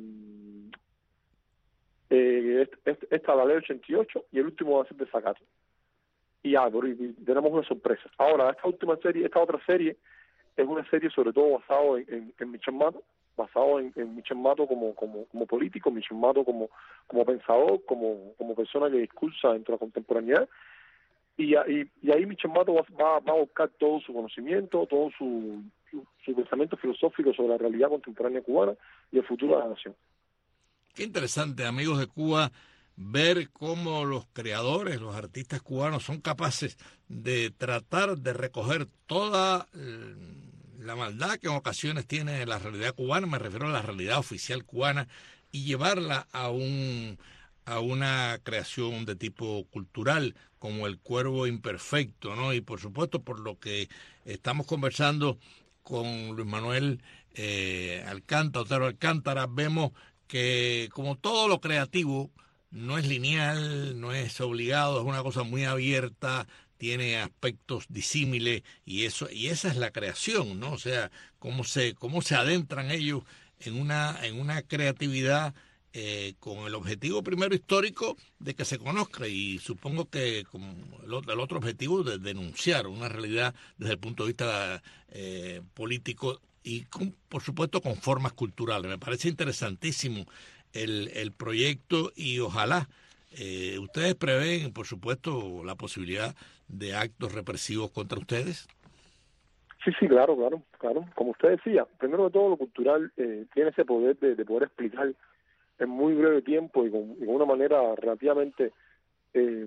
eh, esta la ley ochenta y ocho y el último va a ser desacato. Y ya, y, y tenemos una sorpresa. Ahora, esta última serie, esta otra serie es una serie sobre todo basado en, en, en Michel Mato, basado en, en Michel Mato como, como, como político, Michel Mato como, como pensador, como, como persona que discursa dentro de la contemporaneidad. Y, y, y ahí Michel Mato va, va, va a buscar todo su conocimiento, todo su, su, su pensamiento filosófico sobre la realidad contemporánea cubana y el futuro de la nación. Qué interesante, amigos de Cuba, ver cómo los creadores, los artistas cubanos son capaces de tratar de recoger toda la maldad que en ocasiones tiene la realidad cubana, me refiero a la realidad oficial cubana, y llevarla a un... a una creación de tipo cultural como El Cuervo Imperfecto, ¿no? Y por supuesto, por lo que estamos conversando con Luis Manuel eh, Alcántara, Otero Alcántara, vemos que como todo lo creativo no es lineal, no es obligado, es una cosa muy abierta, tiene aspectos disímiles y eso y esa es la creación, ¿no? O sea, cómo se cómo se adentran ellos en una en una creatividad Eh, con el objetivo primero histórico de que se conozca y supongo que con el, el otro objetivo de denunciar una realidad desde el punto de vista eh, político y con, por supuesto con formas culturales. Me parece interesantísimo el, el proyecto y ojalá eh, ustedes prevén por supuesto la posibilidad de actos represivos contra ustedes. Sí, sí, claro, claro, claro. Como usted decía, primero de todo lo cultural eh, tiene ese poder de, de poder explicar en muy breve tiempo y con, y con una manera relativamente eh,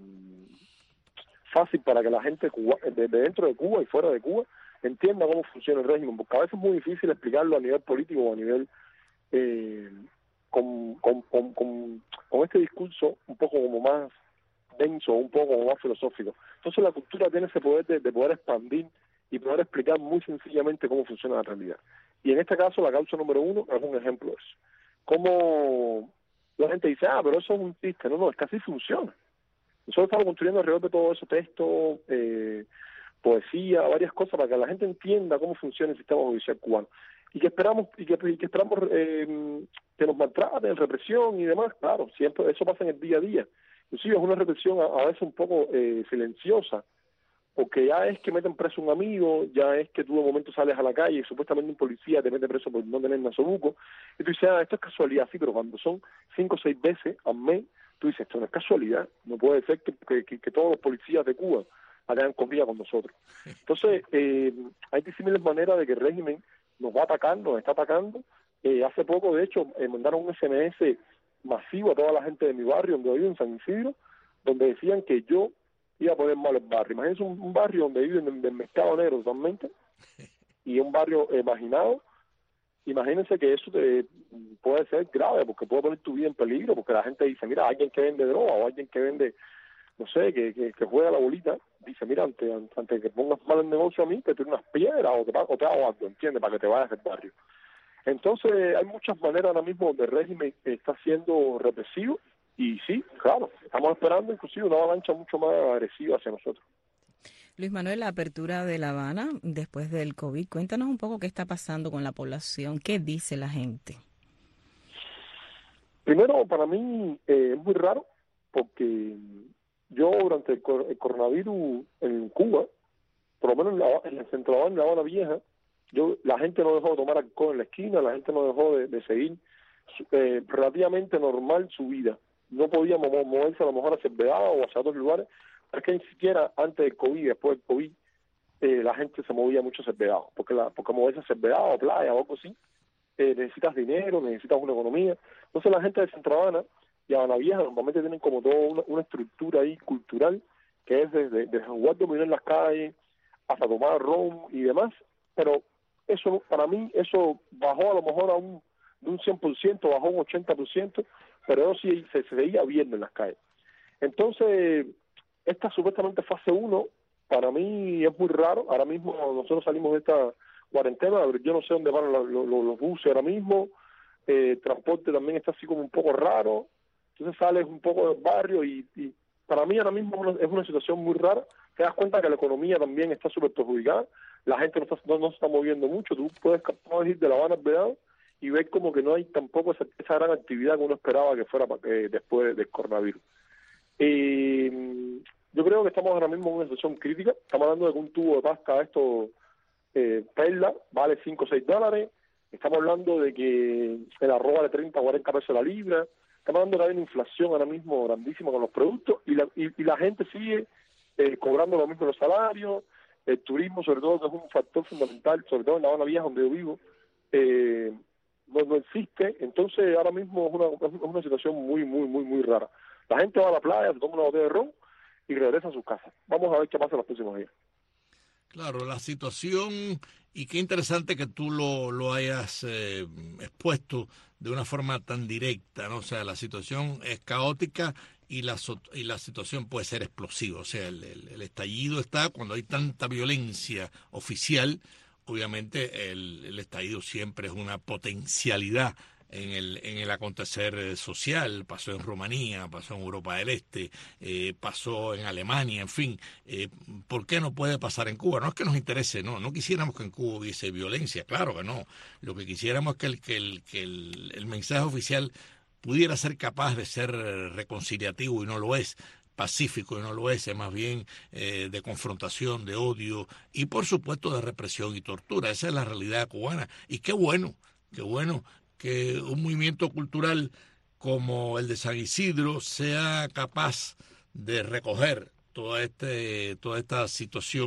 fácil para que la gente cuba, de, de dentro de Cuba y fuera de Cuba entienda cómo funciona el régimen, porque a veces es muy difícil explicarlo a nivel político o a nivel eh, con, con, con, con, con este discurso un poco como más denso, un poco como más filosófico. Entonces la cultura tiene ese poder de, de poder expandir y poder explicar muy sencillamente cómo funciona la realidad. Y en este caso la causa número uno es un ejemplo de eso. Como la gente dice, ah, pero eso es un chiste. No, no, es que así funciona. Nosotros estamos construyendo alrededor de todo eso texto, eh, poesía, varias cosas para que la gente entienda cómo funciona el sistema judicial cubano. Y que esperamos y que, y que esperamos eh, que nos maltraten, represión y demás. Claro, siempre eso pasa en el día a día. Inclusive es una represión a, a veces un poco eh, silenciosa, porque ya es que meten preso a un amigo, ya es que tú de momento sales a la calle y supuestamente un policía te mete preso por no tener nasobuco, y tú dices, ah, esto es casualidad, sí, pero cuando son cinco o seis veces al mes, tú dices, esto no es casualidad, no puede ser que, que, que, que todos los policías de Cuba hagan comida con nosotros. Entonces, eh, hay disímiles maneras de que el régimen nos va a atacar, nos está atacando. Eh, hace poco, de hecho, eh, mandaron un ese eme ese masivo a toda la gente de mi barrio, donde vivo, en San Isidro, donde decían que yo iba a poner mal el barrio. Imagínense un, un barrio donde viven en el mercado negro totalmente, y un barrio eh, marginado. Imagínense que eso te, puede ser grave, porque puede poner tu vida en peligro, porque la gente dice, mira, alguien que vende droga, o alguien que vende, no sé, que, que, que juega la bolita, dice, mira, antes, antes que pongas mal el negocio a mí, te tiro unas piedras, o te, o te hago algo, ¿entiendes?, para que te vayas del barrio. Entonces, hay muchas maneras ahora mismo donde el régimen está siendo represivo, y sí, claro, estamos esperando inclusive una avalancha mucho más agresiva hacia nosotros. Luis Manuel, la apertura de La Habana después del COVID, cuéntanos un poco qué está pasando con la población, qué dice la gente. Primero, para mí eh, es muy raro, porque yo durante el, cor el coronavirus en Cuba, por lo menos en, la, en el centro de La Habana Vieja, yo la gente no dejó de tomar alcohol en la esquina, la gente no dejó de, de seguir eh, relativamente normal su vida. No podíamos moverse a lo mejor hacia el Vedado o hacia otros lugares, pero es que ni siquiera antes del COVID y después del COVID eh, la gente se movía mucho hacia el Vedado, porque, la, porque moverse hacia el Vedado o playa o algo así, eh, necesitas dinero, necesitas una economía. Entonces la gente de Centro Habana y Habana Vieja normalmente tienen como toda una, una estructura ahí cultural, que es desde, desde jugar dominó en las calles hasta tomar ron y demás, pero eso para mí eso bajó a lo mejor a un, de un cien por ciento, bajó un ochenta por ciento, pero eso sí se, se veía bien en las calles. Entonces, esta supuestamente fase uno, para mí es muy raro. Ahora mismo nosotros salimos de esta cuarentena, yo no sé dónde van los, los, los buses ahora mismo, eh, el transporte también está así como un poco raro, entonces sales un poco del barrio y, y para mí ahora mismo es una, es una situación muy rara. Te das cuenta que la economía también está súper perjudicada, la gente no, está, no, no se está moviendo mucho, tú puedes, puedes ir de La Habana al Vedado y ver como que no hay tampoco esa, esa gran actividad que uno esperaba que fuera eh, después del coronavirus. Eh, yo creo que estamos ahora mismo en una situación crítica. Estamos hablando de que un tubo de pasta, esto, eh, perla, vale cinco o seis dólares. Estamos hablando de que el arroz vale treinta o cuarenta pesos la libra. Estamos hablando de que hay una inflación ahora mismo grandísima con los productos y la, y, y la gente sigue eh, cobrando lo mismo los salarios. El turismo, sobre todo, que es un factor fundamental, sobre todo en La Habana Vieja, donde yo vivo, eh, no, no existe. Entonces ahora mismo es una, es una situación muy, muy, muy, muy rara. La gente va a la playa, se toma una botella de ron y regresa a sus casas. Vamos a ver qué pasa en los próximos días. Claro, la situación, y qué interesante que tú lo, lo hayas eh, expuesto de una forma tan directa, ¿no? O sea, la situación es caótica y la, y la situación puede ser explosiva. O sea, el, el, el estallido está cuando hay tanta violencia oficial. Obviamente el, el estallido siempre es una potencialidad en el en el acontecer social. Pasó en Rumanía, pasó en Europa del Este, eh, pasó en Alemania, en fin. Eh, ¿Por qué no puede pasar en Cuba? No es que nos interese, no, no quisiéramos que en Cuba hubiese violencia, claro que no. Lo que quisiéramos es que el, que el, que el, el mensaje oficial pudiera ser capaz de ser reconciliativo y no lo es, pacífico y no lo es, es más bien eh, de confrontación, de odio y por supuesto de represión y tortura. Esa es la realidad cubana y qué bueno, qué bueno que un movimiento cultural como el de San Isidro sea capaz de recoger toda este toda esta situación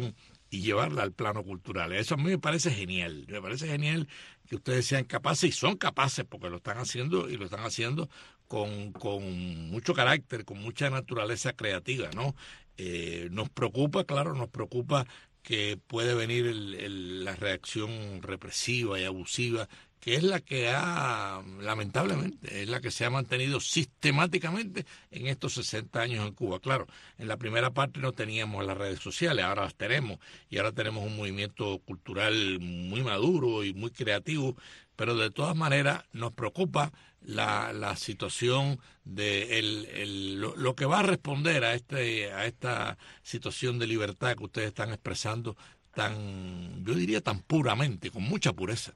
y llevarla al plano cultural. Eso a mí me parece genial, me parece genial que ustedes sean capaces, y son capaces porque lo están haciendo, y lo están haciendo con, con mucho carácter, con mucha naturaleza creativa, ¿no? Eh, nos preocupa, claro, nos preocupa que puede venir el, el, la reacción represiva y abusiva, que es la que ha, lamentablemente, es la que se ha mantenido sistemáticamente en estos sesenta años en Cuba. Claro, en la primera parte no teníamos las redes sociales, ahora las tenemos, y ahora tenemos un movimiento cultural muy maduro y muy creativo, pero de todas maneras nos preocupa la, la situación de el, el, lo, lo que va a responder a, este, a esta situación de libertad que ustedes están expresando tan, yo diría tan puramente, con mucha pureza.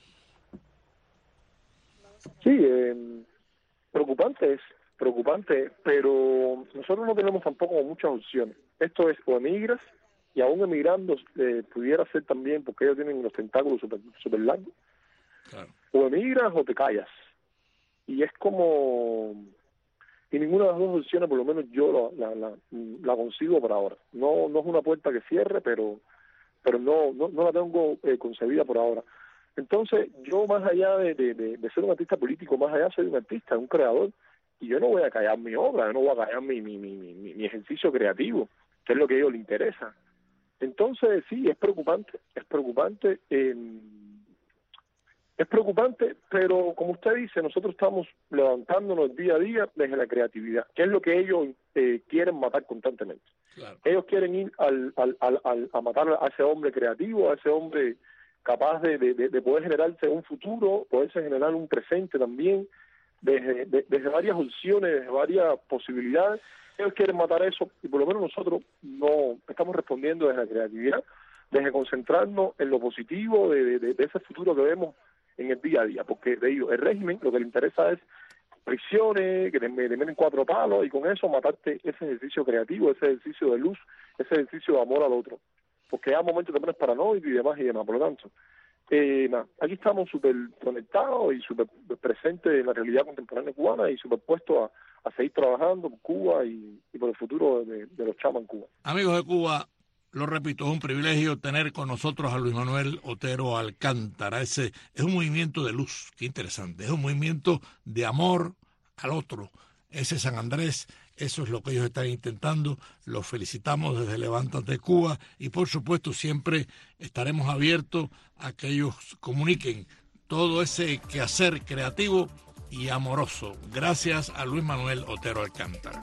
Sí, eh, preocupante es, preocupante, pero nosotros no tenemos tampoco muchas opciones. Esto es o emigras, y aún emigrando eh, pudiera ser también, porque ellos tienen los tentáculos super, super largos, claro. O emigras o te callas. Y es como, y ninguna de las dos opciones, por lo menos yo la, la, la, la consigo por ahora. No no es una puerta que cierre, pero pero no no, no la tengo eh, concebida por ahora. Entonces, yo más allá de, de, de, de ser un artista político, más allá soy un artista, un creador, y yo no voy a callar mi obra, yo no voy a callar mi, mi, mi, mi, mi ejercicio creativo, que es lo que a ellos les interesa. Entonces, sí, es preocupante, es preocupante, eh, es preocupante, pero como usted dice, nosotros estamos levantándonos día a día desde la creatividad, que es lo que ellos eh, quieren matar constantemente. Claro. Ellos quieren ir al, al, al, al, a matar a ese hombre creativo, a ese hombre capaz de, de, de poder generarse un futuro, poderse generar un presente también, desde, de, desde varias opciones, desde varias posibilidades. Ellos quieren matar eso, y por lo menos nosotros no estamos respondiendo desde la creatividad, desde concentrarnos en lo positivo de, de, de ese futuro que vemos en el día a día, porque de ellos, el régimen lo que le interesa es prisiones, que te, te meten cuatro palos, y con eso matarte ese ejercicio creativo, ese ejercicio de luz, ese ejercicio de amor al otro. Porque hay momentos también es paranoico y demás y demás. Por lo tanto, eh, nah, aquí estamos súper conectados y súper presentes en la realidad contemporánea cubana y súper puestos a, a seguir trabajando por Cuba y, y por el futuro de, de los chamas en Cuba. Amigos de Cuba, lo repito, es un privilegio tener con nosotros a Luis Manuel Otero Alcántara. Ese es un movimiento de luz, qué interesante, es un movimiento de amor al otro. Ese San Andrés, eso es lo que ellos están intentando. Los felicitamos desde Levántate Cuba, y por supuesto siempre estaremos abiertos a que ellos comuniquen todo ese quehacer creativo y amoroso. Gracias a Luis Manuel Otero Alcántara.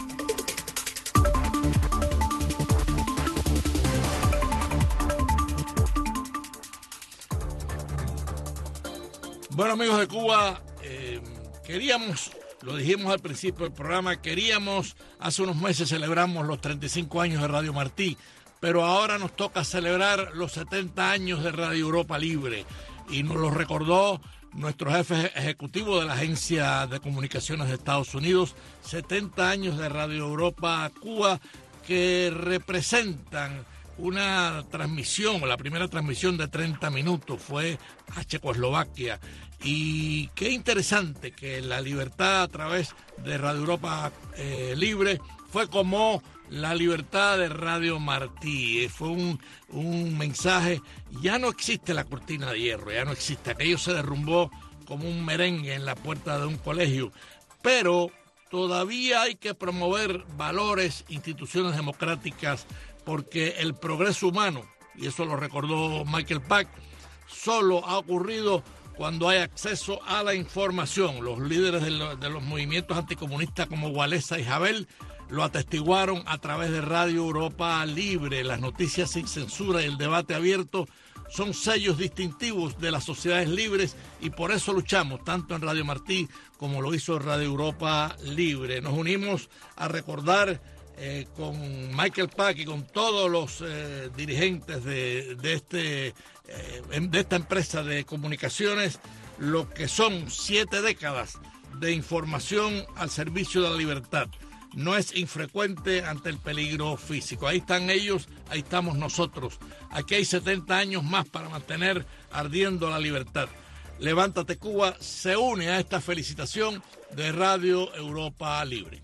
Bueno, amigos de Cuba, eh, queríamos... Lo dijimos al principio del programa, queríamos, hace unos meses celebramos los treinta y cinco años de Radio Martí, pero ahora nos toca celebrar los setenta años de Radio Europa Libre, y nos lo recordó nuestro jefe ejecutivo de la Agencia de Comunicaciones de Estados Unidos, setenta años de Radio Europa Cuba, que representan una transmisión, la primera transmisión de treinta minutos fue a Checoslovaquia. Y qué interesante que la libertad a través de Radio Europa eh, Libre fue como la libertad de Radio Martí. Fue un, un mensaje, ya no existe la cortina de hierro, ya no existe, aquello se derrumbó como un merengue en la puerta de un colegio, pero todavía hay que promover valores, instituciones democráticas, porque el progreso humano, y eso lo recordó Michael Pack, solo ha ocurrido cuando hay acceso a la información. Los líderes de, lo, de los movimientos anticomunistas como Walesa y Havel lo atestiguaron a través de Radio Europa Libre. Las noticias sin censura y el debate abierto son sellos distintivos de las sociedades libres, y por eso luchamos tanto en Radio Martí como lo hizo Radio Europa Libre. Nos unimos a recordar eh, con Michael Pack y con todos los eh, dirigentes de, de este de esta empresa de comunicaciones, lo que son siete décadas de información al servicio de la libertad. No es infrecuente ante el peligro físico. Ahí están ellos, ahí estamos nosotros. Aquí hay setenta años más para mantener ardiendo la libertad. Levántate Cuba se une a esta felicitación de Radio Europa Libre.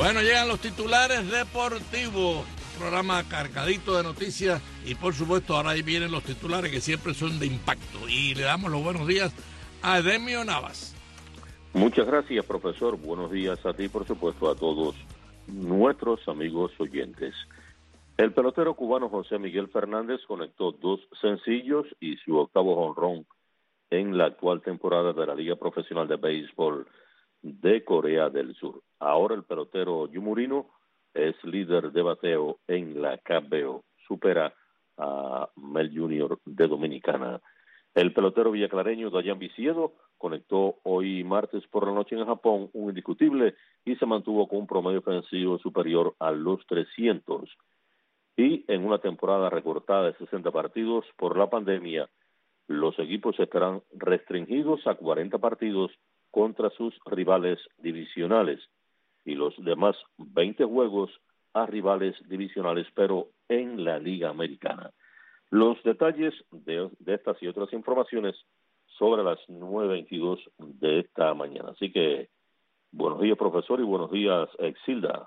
Bueno, llegan los titulares deportivos, programa cargadito de noticias y por supuesto ahora ahí vienen los titulares que siempre son de impacto y le damos los buenos días a Edemio Navas. Muchas gracias, profesor. Buenos días a ti, por supuesto, a todos nuestros amigos oyentes. El pelotero cubano José Miguel Fernández conectó dos sencillos y su octavo jonrón en la actual temporada de la Liga Profesional de Béisbol de Corea del Sur. Ahora el pelotero Yumurino es líder de bateo en la K B O, supera a Mel Junior de Dominicana. El pelotero villaclareño Dayan Viciedo conectó hoy martes por la noche en Japón un indiscutible y se mantuvo con un promedio ofensivo superior a los trescientos. Y en una temporada recortada de sesenta partidos por la pandemia, los equipos estarán restringidos a cuarenta partidos contra sus rivales divisionales y los demás veinte juegos a rivales divisionales, pero en la Liga Americana. Los detalles de, de estas y otras informaciones sobre las nueve veintidós de esta mañana. Así que, buenos días, profesor, y buenos días, Exilda.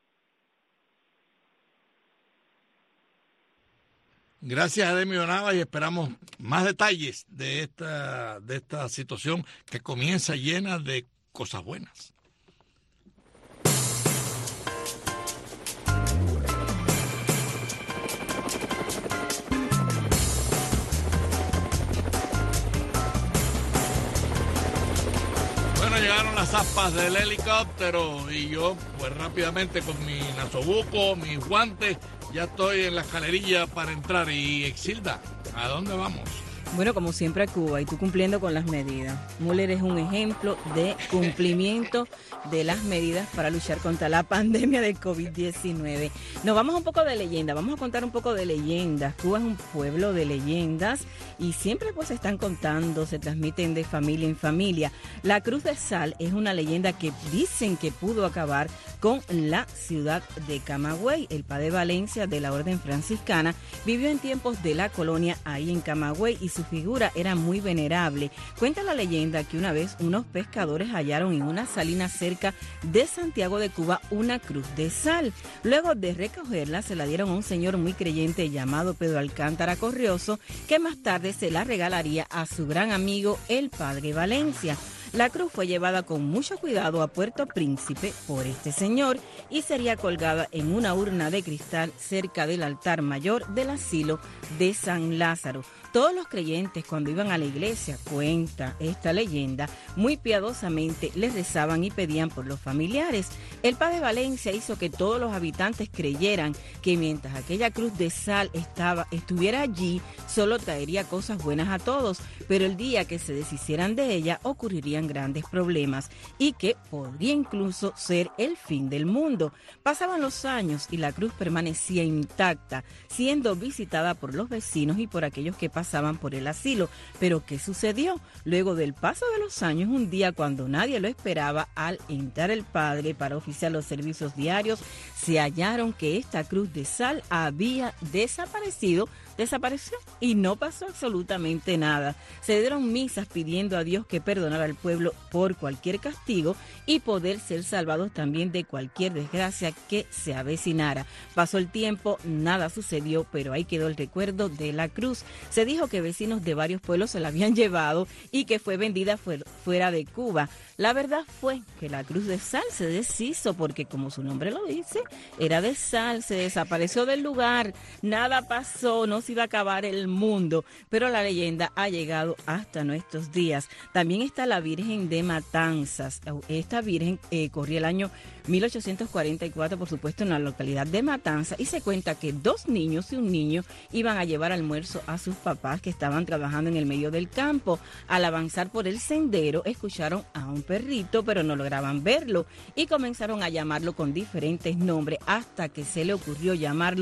Gracias a Edemio Navas y esperamos más detalles de esta, de esta situación que comienza llena de cosas buenas. Bueno, llegaron las aspas del helicóptero y yo pues rápidamente con mi nasobuco, mis guantes, ya estoy en la escalerilla para entrar. Y Exilda, ¿a dónde vamos? Bueno, como siempre a Cuba y tú cumpliendo con las medidas. Müller es un ejemplo de cumplimiento de las medidas para luchar contra la pandemia del COVID diecinueve. Nos vamos a un poco de leyenda, vamos a contar un poco de leyendas. Cuba es un pueblo de leyendas y siempre pues se están contando, se transmiten de familia en familia. La Cruz de Sal es una leyenda que dicen que pudo acabar con la ciudad de Camagüey. El padre Valencia de la Orden Franciscana vivió en tiempos de la colonia ahí en Camagüey y su figura era muy venerable. Cuenta la leyenda que una vez unos pescadores hallaron en una salina cerca de Santiago de Cuba una cruz de sal. Luego de recogerla se la dieron a un señor muy creyente llamado Pedro Alcántara Corrioso, que más tarde se la regalaría a su gran amigo el padre Valencia. La cruz fue llevada con mucho cuidado a Puerto Príncipe por este señor y sería colgada en una urna de cristal cerca del altar mayor del asilo de San Lázaro. Todos los creyentes cuando iban a la iglesia, cuenta esta leyenda, muy piadosamente les rezaban y pedían por los familiares. El padre Valencia hizo que todos los habitantes creyeran que mientras aquella cruz de sal estaba, estuviera allí, solo traería cosas buenas a todos, pero el día que se deshicieran de ella ocurrirían grandes problemas y que podría incluso ser el fin del mundo. Pasaban los años y la cruz permanecía intacta, siendo visitada por los vecinos y por aquellos que pasaban por el asilo. Pero ¿qué sucedió? Luego del paso de los años, un día cuando nadie lo esperaba, al entrar el padre para oficiar los servicios diarios, se hallaron que esta cruz de sal había desaparecido, desapareció y no pasó absolutamente nada. Se dieron misas pidiendo a Dios que perdonara al pueblo por cualquier castigo y poder ser salvados también de cualquier desgracia que se avecinara. Pasó el tiempo, nada sucedió, pero ahí quedó el recuerdo de la cruz. Se dijo que vecinos de varios pueblos se la habían llevado y que fue vendida fuera de Cuba. La verdad fue que la cruz de sal se deshizo porque, como su nombre lo dice, era de sal, se desapareció del lugar, nada pasó, no se iba a acabar el mundo, pero la leyenda ha llegado hasta nuestros días. También está la Virgen de Matanzas. Esta Virgen eh, corría el año mil ochocientos cuarenta y cuatro, por supuesto, en la localidad de Matanzas, y se cuenta que dos niños y un niño iban a llevar almuerzo a sus papás que estaban trabajando en el medio del campo. Al avanzar por el sendero, escucharon a un perrito, pero no lograban verlo, y comenzaron a llamarlo con diferentes nombres hasta que se le ocurrió llamarlo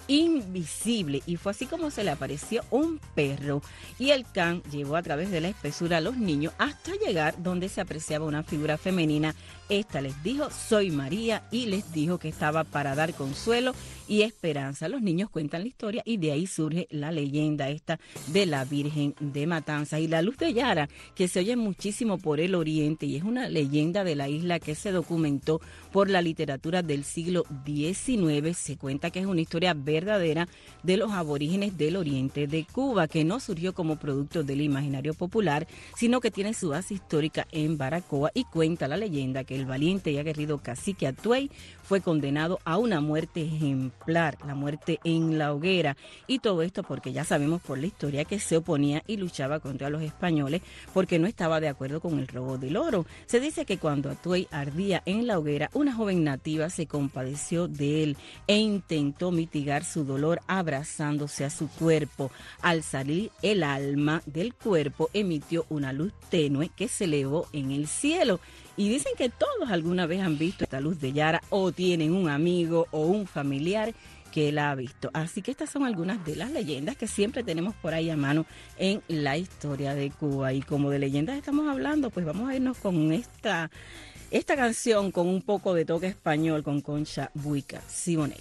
invisible, y fue así como se le apareció un perro, y el can llevó a través de la espesura a los niños hasta llegar donde se apreciaba una figura femenina. Esta les dijo: soy María, y les dijo que estaba para dar consuelo y esperanza. Los niños cuentan la historia y de ahí surge la leyenda esta de la Virgen de Matanzas. Y la luz de Yara, que se oye muchísimo por el oriente y es una leyenda de la isla que se documentó por la literatura del siglo diecinueve. Se cuenta que es una historia verdadera de los aborígenes del oriente de Cuba, que no surgió como producto del imaginario popular, sino que tiene su base histórica en Baracoa, y cuenta la leyenda que el valiente y aguerrido cacique Atuey fue condenado a una muerte ejemplar, la muerte en la hoguera, y todo esto porque ya sabemos por la historia que se oponía y luchaba contra los españoles porque no estaba de acuerdo con el robo del oro. Se dice que cuando Atuey ardía en la hoguera, una joven nativa se compadeció de él e intentó mitigar su dolor abrazándose a su cuerpo. Al salir el alma del cuerpo, emitió una luz tenue que se elevó en el cielo. Y dicen que todos alguna vez han visto esta luz de Yara, o tienen un amigo o un familiar que la ha visto. Así que estas son algunas de las leyendas que siempre tenemos por ahí a mano en la historia de Cuba. Y como de leyendas estamos hablando, pues vamos a irnos con esta, esta canción con un poco de toque español con Concha Buica Siboney.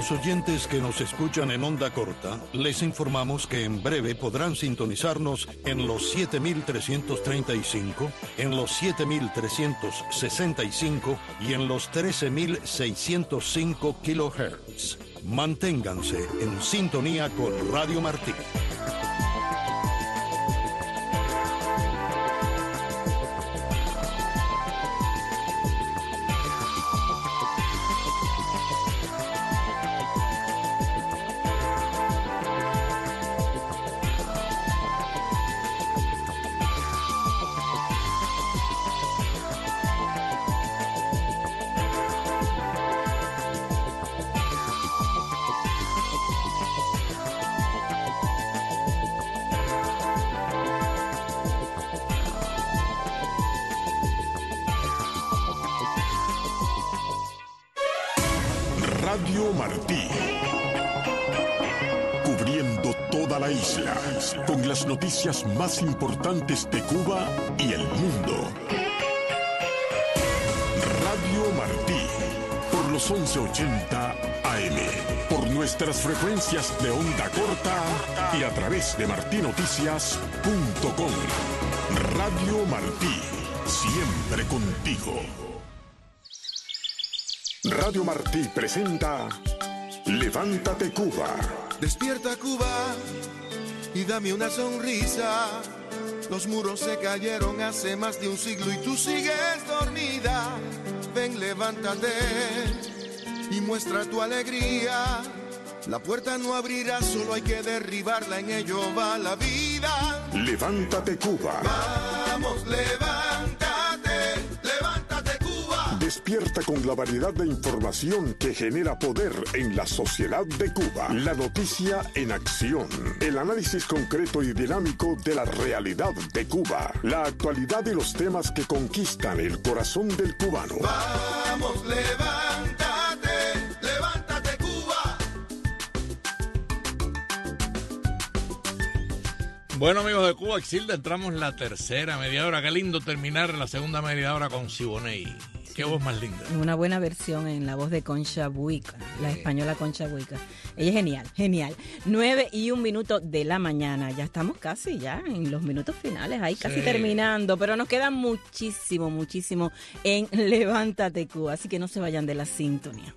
los oyentes que nos escuchan en onda corta, les informamos que en breve podrán sintonizarnos en los siete mil trescientos treinta y cinco, en los siete mil trescientos sesenta y cinco y en los trece mil seiscientos cinco kilohertz. Manténganse en sintonía con Radio Martí. Radio Martí, cubriendo toda la isla, con las noticias más importantes de Cuba y el mundo. Radio Martí, por los once ochenta A M, por nuestras frecuencias de onda corta y a través de martinoticias punto com. Radio Martí, siempre contigo. Radio Martí presenta Levántate Cuba. Despierta Cuba y dame una sonrisa. Los muros se cayeron hace más de un siglo y tú sigues dormida. Ven, levántate y muestra tu alegría. La puerta no abrirá, solo hay que derribarla, en ello va la vida. Levántate Cuba. Vamos, levántate, levántate Cuba. Despierta con la variedad de información que genera poder en la sociedad de Cuba. La noticia en acción. El análisis concreto y dinámico de la realidad de Cuba. La actualidad y los temas que conquistan el corazón del cubano. Vamos, levántate, levántate Cuba. Bueno, amigos de Cuba Exilda, entramos en la tercera media hora. Qué lindo terminar la segunda media hora con Siboney. Qué voz más linda. Una buena versión en la voz de Concha Buica, la española Concha Buica. Ella es genial, genial. Nueve y un minuto de la mañana. Ya estamos casi ya en los minutos finales, ahí casi sí. terminando, pero nos queda muchísimo, muchísimo en Levántate Cuba, así que no se vayan de la sintonía.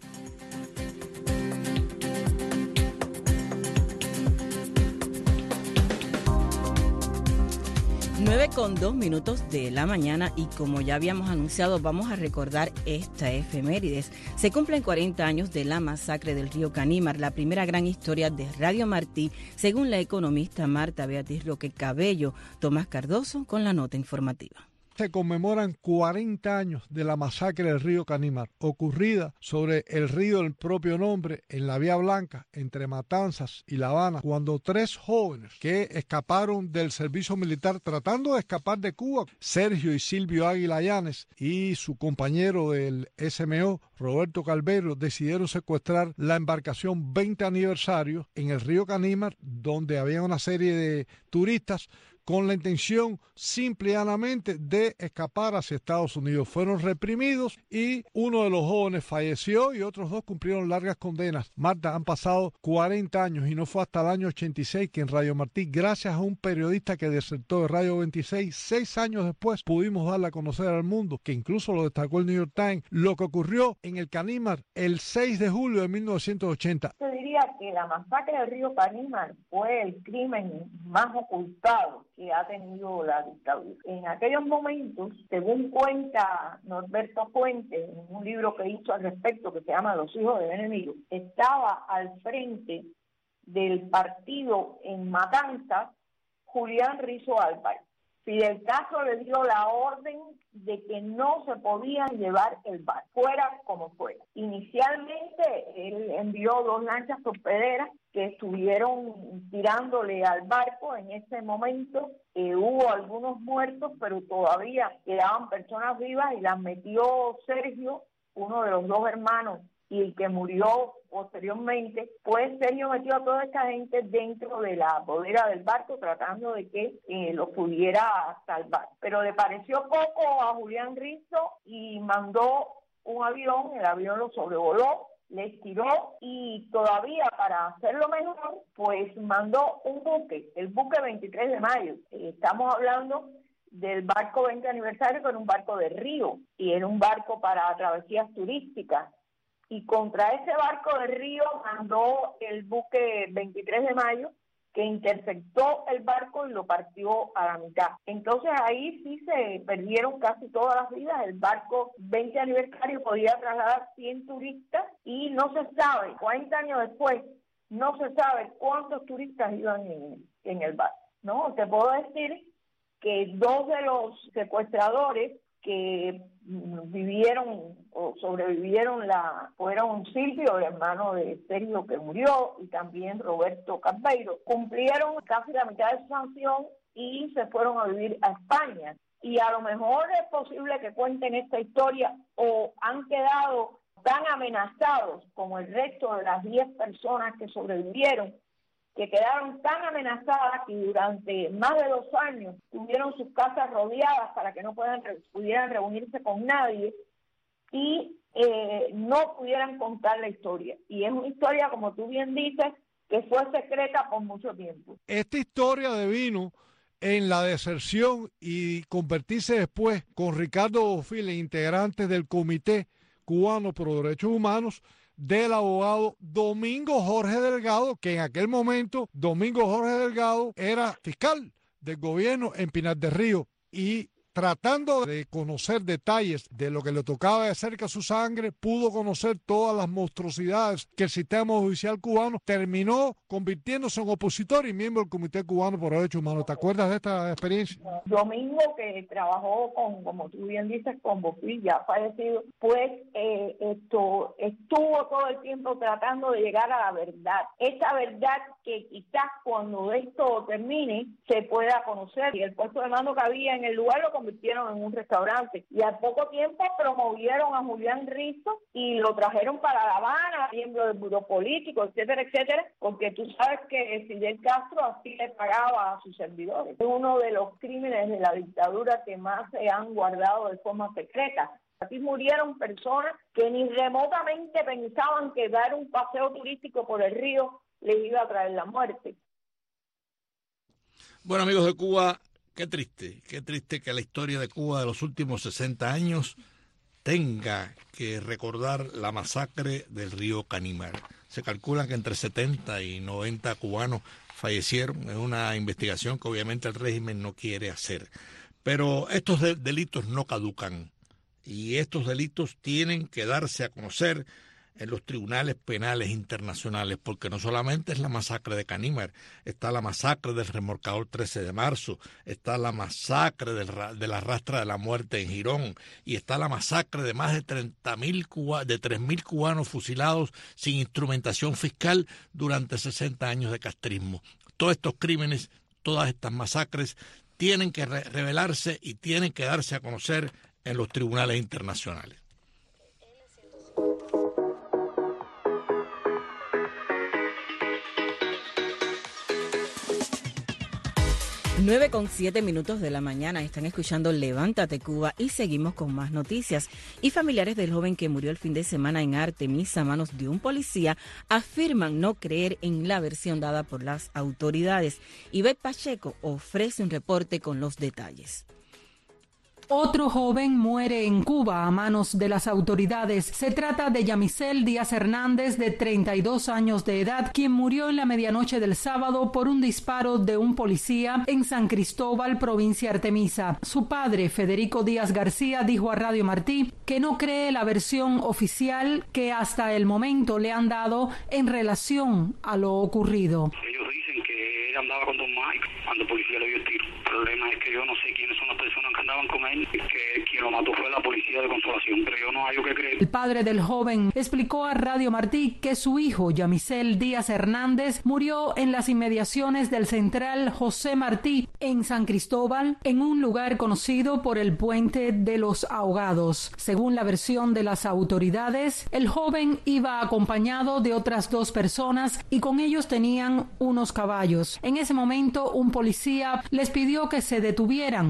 nueve con dos minutos de la mañana y como ya habíamos anunciado, vamos a recordar esta efemérides. Se cumplen cuarenta años de la masacre del río Canímar, la primera gran historia de Radio Martí, según la economista Marta Beatriz Roque Cabello. Tomás Cardoso con la nota informativa. Se conmemoran cuarenta años de la masacre del río Canímar, ocurrida sobre el río del propio nombre en la Vía Blanca, entre Matanzas y La Habana, cuando tres jóvenes que escaparon del servicio militar tratando de escapar de Cuba, Sergio y Silvio Águila Llanes y su compañero del S M O, Roberto Calveiro, decidieron secuestrar la embarcación veinte aniversario en el río Canímar, donde había una serie de turistas con la intención simple y llanamente de escapar hacia Estados Unidos. Fueron reprimidos y uno de los jóvenes falleció y otros dos cumplieron largas condenas. Marta, han pasado cuarenta años y no fue hasta el año ochenta y seis que en Radio Martí, gracias a un periodista que desertó de Radio veintiséis, seis años después pudimos darle a conocer al mundo, que incluso lo destacó el New York Times, lo que ocurrió en el Canímar el seis de julio de mil novecientos ochenta. Yo diría que la masacre del río Canímar fue el crimen más ocultado que ha tenido la dictadura. En aquellos momentos, según cuenta Norberto Fuentes, en un libro que hizo al respecto que se llama Los hijos del enemigo, estaba al frente del partido en Matanzas Julián Rizo Álvarez. Fidel Castro le dio la orden de que no se podían llevar el barco, fuera como fuera. Inicialmente él envió dos lanchas torpederas que estuvieron tirándole al barco. En ese momento eh, hubo algunos muertos, pero todavía quedaban personas vivas y las metió Sergio, uno de los dos hermanos, y el que murió posteriormente, pues Sergio metió a toda esta gente dentro de la bodega del barco tratando de que eh, lo pudiera salvar. Pero le pareció poco a Julián Rizo y mandó un avión, el avión lo sobrevoló les tiró y todavía para hacerlo mejor, pues mandó un buque, el buque veintitrés de mayo. Estamos hablando del barco veinte aniversario, que era un barco de río y era un barco para travesías turísticas. Y contra ese barco de río mandó el buque veintitrés de mayo, que interceptó el barco y lo partió a la mitad. Entonces ahí sí se perdieron casi todas las vidas. El barco veinte aniversario podía trasladar cien turistas y no se sabe, cuarenta años después, no se sabe cuántos turistas iban en, en el barco, ¿no? Te puedo decir que dos de los secuestradores que vivieron o sobrevivieron la fueron Silvio, el hermano de Sergio que murió, y también Roberto Carbeiro. Cumplieron casi la mitad de su sanción y se fueron a vivir a España. Y a lo mejor es posible que cuenten esta historia o han quedado tan amenazados como el resto de las diez personas que sobrevivieron, que quedaron tan amenazadas que durante más de dos años tuvieron sus casas rodeadas para que no puedan, pudieran reunirse con nadie y eh, no pudieran contar la historia. Y es una historia, como tú bien dices, que fue secreta por mucho tiempo. Esta historia devino en la deserción y convertirse después con Ricardo Bofill en integrantes del Comité Cubano por Derechos Humanos del abogado Domingo Jorge Delgado, que en aquel momento Domingo Jorge Delgado era fiscal del gobierno en Pinar del Río, y tratando de conocer detalles de lo que le tocaba de cerca su sangre, pudo conocer todas las monstruosidades que el sistema judicial cubano, terminó convirtiéndose en opositor y miembro del Comité Cubano por Derechos Humanos. ¿Te acuerdas de esta experiencia? Domingo, que trabajó con, como tú bien dices, con Bofill, ya fallecido, pues eh, esto estuvo todo el tiempo tratando de llegar a la verdad. Esa verdad que quizás cuando esto termine se pueda conocer. Y el puesto de mando que había en el lugar lo convirtieron en un restaurante, y al poco tiempo promovieron a Julián Rizzo y lo trajeron para La Habana, miembro del Buró Político, etcétera, etcétera, porque tú sabes que Fidel Castro así le pagaba a sus servidores. Es uno de los crímenes de la dictadura que más se han guardado de forma secreta. Aquí murieron personas que ni remotamente pensaban que dar un paseo turístico por el río les iba a traer la muerte. Bueno, amigos de Cuba, qué triste, qué triste que la historia de Cuba de los últimos sesenta años tenga que recordar la masacre del río Canímar. Se calcula que entre setenta y noventa cubanos fallecieron en una investigación que obviamente el régimen no quiere hacer. Pero estos de- delitos no caducan, y estos delitos tienen que darse a conocer en los tribunales penales internacionales, porque no solamente es la masacre de Canímar, está la masacre del remolcador trece de marzo, está la masacre del, de la rastra de la muerte en Girón, y está la masacre de más de treinta mil cuba, de tres mil cubanos fusilados sin instrumentación fiscal durante sesenta años de castrismo. Todos estos crímenes, todas estas masacres tienen que re- revelarse y tienen que darse a conocer en los tribunales internacionales. nueve con siete minutos de la mañana, están escuchando Levántate Cuba y seguimos con más noticias. Y familiares del joven que murió el fin de semana en Artemisa a manos de un policía afirman no creer en la versión dada por las autoridades. Ivette Pacheco ofrece un reporte con los detalles. Otro joven muere en Cuba a manos de las autoridades. Se trata de Yamisel Díaz Hernández, de treinta y dos años de edad, quien murió en la medianoche del sábado por un disparo de un policía en San Cristóbal, provincia Artemisa. Su padre, Federico Díaz García, dijo a Radio Martí que no cree la versión oficial que hasta el momento le han dado en relación a lo ocurrido. Ellos dicen que él andaba con Don Mike cuando el policía le dio el tiro. El problema es que yo no sé quiénes son las personas que andaban con él, que quien lo mató fue la policía de Consolación, pero yo no hay que creer. El padre del joven explicó a Radio Martí que su hijo, Yamisel Díaz Hernández, murió en las inmediaciones del Central José Martí, en San Cristóbal, en un lugar conocido por el Puente de los Ahogados. Según la versión de las autoridades, el joven iba acompañado de otras dos personas y con ellos tenían unos caballos. En ese momento, un policía les pidió que se detuvieran. Los otros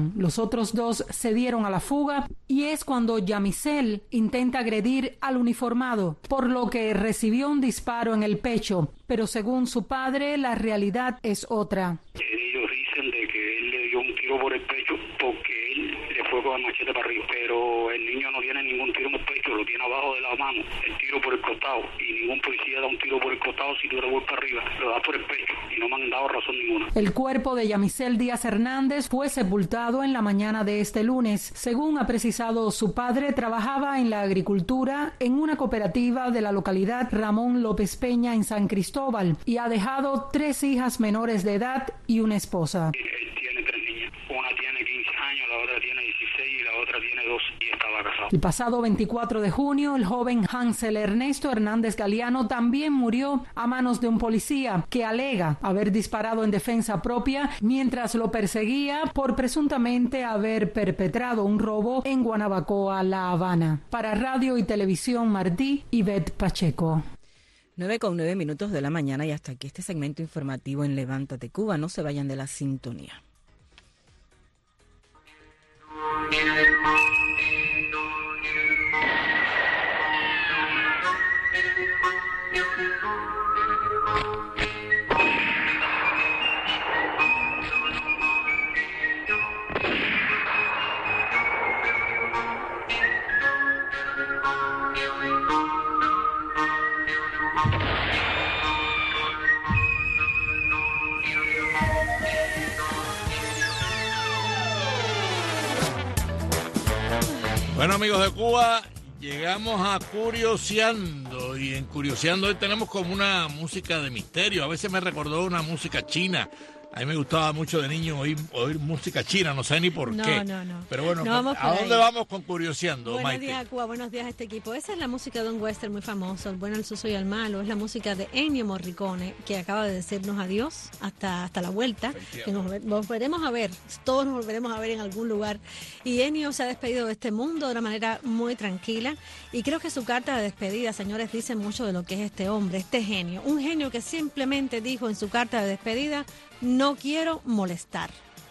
otros dos se dieron a la fuga y es cuando Yamicel intenta agredir al uniformado, por lo que recibió un disparo en el pecho, pero según su padre la realidad es otra. Ellos dicen de que él le dio un tiro por el pecho porque él le fue con el machete para arriba, pero el niño no tiene ningún tiro en el pecho, lo tiene abajo de la mano, el tiro por el costado, y ningún policía da un tiro por el costado si tú le vuelves para arriba, lo da por el pecho y no me han dado razón ninguna. El cuerpo de Yamicel Díaz Hernández fue sepultado en la mañana de este lunes. Según ha precisado su padre, trabajaba en la agricultura en una cooperativa de la localidad Ramón López Peña en San Cristóbal y ha dejado tres hijas menores de edad y una esposa. Él tiene tres niñas, una tiene quince años, la otra tiene dieciséis y la otra tiene dos y estaba casado. El pasado veinticuatro de junio, el joven Hansel Ernesto Hernández Galeano también murió a manos de un policía que alega haber disparado en defensa propia mientras lo perseguía por presuntamente haber perpetrado un robo en Guanabacoa, La Habana. Para Radio y Televisión Martí, Ivette Pacheco. nueve con nueve minutos de la mañana y hasta aquí este segmento informativo en Levántate Cuba. No se vayan de la sintonía. Bueno, amigos de Cuba, llegamos a Curioseando y en Curioseando hoy tenemos como una música de misterio. A veces me recordó una música china. A mí me gustaba mucho de niño oír, oír música china, no sé ni por no, qué. No, no, Pero bueno, no ¿a dónde ahí. vamos con Curioseando, Buenos Maite? días, Cuba, buenos días a este equipo. Esa es la música de un western muy famoso, El bueno, el sucio y el malo. Es la música de Ennio Morricone, que acaba de decirnos adiós hasta, hasta la vuelta, que nos volveremos a ver, todos nos volveremos a ver en algún lugar. Y Ennio se ha despedido de este mundo de una manera muy tranquila. Y creo que su carta de despedida, señores, dice mucho de lo que es este hombre, este genio. Un genio que simplemente dijo en su carta de despedida: no quiero molestar.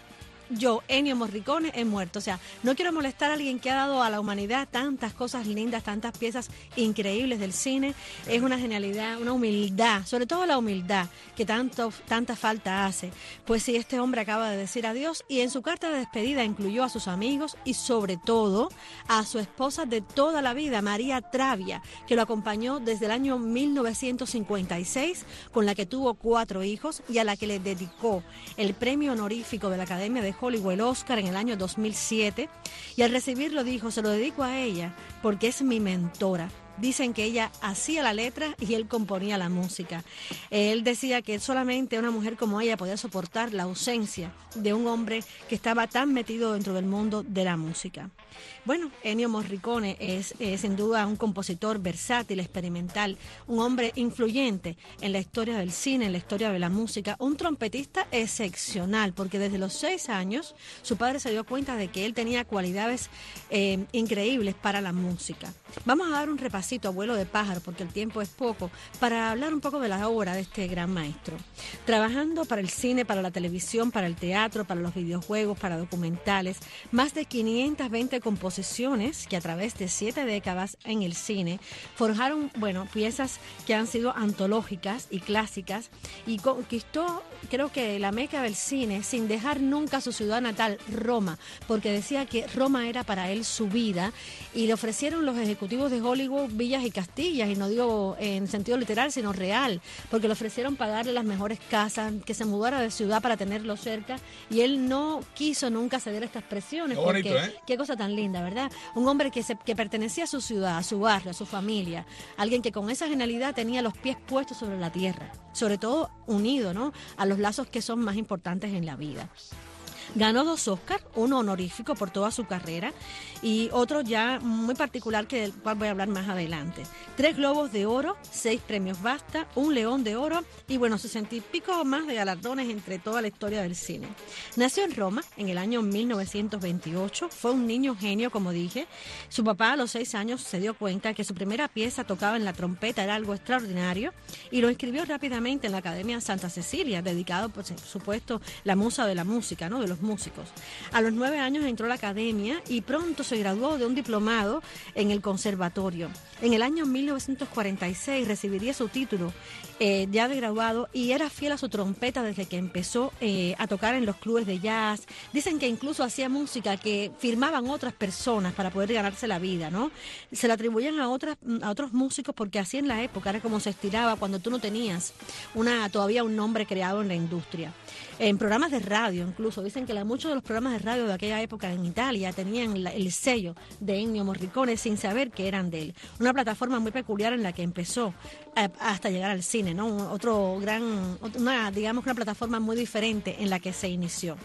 Yo, Ennio Morricone, he muerto. O sea, no quiero molestar a alguien que ha dado a la humanidad tantas cosas lindas, tantas piezas increíbles del cine. Es una genialidad, una humildad, sobre todo la humildad, que tanto, tanta falta hace. Pues sí, este hombre acaba de decir adiós y en su carta de despedida incluyó a sus amigos y sobre todo a su esposa de toda la vida, María Travia, que lo acompañó desde el año mil novecientos cincuenta y seis, con la que tuvo cuatro hijos y a la que le dedicó el premio honorífico de la Academia de Hollywood, el Oscar, en el año dos mil siete, y al recibirlo dijo: se lo dedico a ella porque es mi mentora. Dicen que ella hacía la letra y él componía la música. Él decía que solamente una mujer como ella podía soportar la ausencia de un hombre que estaba tan metido dentro del mundo de la música. Bueno, Ennio Morricone es, es sin duda un compositor versátil, experimental, un hombre influyente en la historia del cine, en la historia de la música, un trompetista excepcional, porque desde los seis años su padre se dio cuenta de que él tenía cualidades eh, increíbles para la música. Vamos a dar un repasito a vuelo de pájaro, porque el tiempo es poco, para hablar un poco de la obra de este gran maestro. Trabajando para el cine, para la televisión, para el teatro, para los videojuegos, para documentales, más de quinientas veinte composiciones que a través de siete décadas en el cine forjaron, bueno, piezas que han sido antológicas y clásicas, y conquistó, creo que, la meca del cine sin dejar nunca su ciudad natal, Roma, porque decía que Roma era para él su vida, y le ofrecieron los ejecutivos de Hollywood villas y castillas, y no digo en sentido literal, sino real, porque le ofrecieron pagarle las mejores casas, que se mudara de ciudad para tenerlo cerca, y él no quiso nunca ceder a estas presiones. Qué bonito, porque, ¿eh? Qué cosa tan linda, ¿verdad? Un hombre que, se, que pertenecía a su ciudad, a su barrio, a su familia, alguien que con esa genialidad tenía los pies puestos sobre la tierra, sobre todo unido, ¿no?, a los lazos que son más importantes en la vida. Ganó dos Oscars, uno honorífico por toda su carrera y otro ya muy particular, que del cual voy a hablar más adelante. Tres Globos de Oro, seis premios BAFTA, un León de Oro y bueno, sesenta y pico más de galardones entre toda la historia del cine. Nació en Roma en el año mil novecientos veintiocho, fue un niño genio, como dije. Su papá a los seis años se dio cuenta que su primera pieza tocaba en la trompeta, era algo extraordinario, y lo inscribió rápidamente en la Academia Santa Cecilia, dedicado, por supuesto, la musa de la música, ¿no?, de los los músicos. A los nueve años entró a la academia y pronto se graduó de un diplomado en el conservatorio. En el año mil novecientos cuarenta y seis recibiría su título eh, ya de graduado y era fiel a su trompeta desde que empezó eh, a tocar en los clubes de jazz. Dicen que incluso hacía música que firmaban otras personas para poder ganarse la vida, ¿no? Se la atribuían a otras a otros músicos porque así en la época era como se estiraba cuando tú no tenías una todavía un nombre creado en la industria. En programas de radio incluso, dicen que la, muchos de los programas de radio de aquella época en Italia tenían la, el sello de Ennio Morricone sin saber que eran de él. Una plataforma muy peculiar en la que empezó eh, hasta llegar al cine, ¿no? Otro gran, una, digamos, una plataforma muy diferente en la que se inició.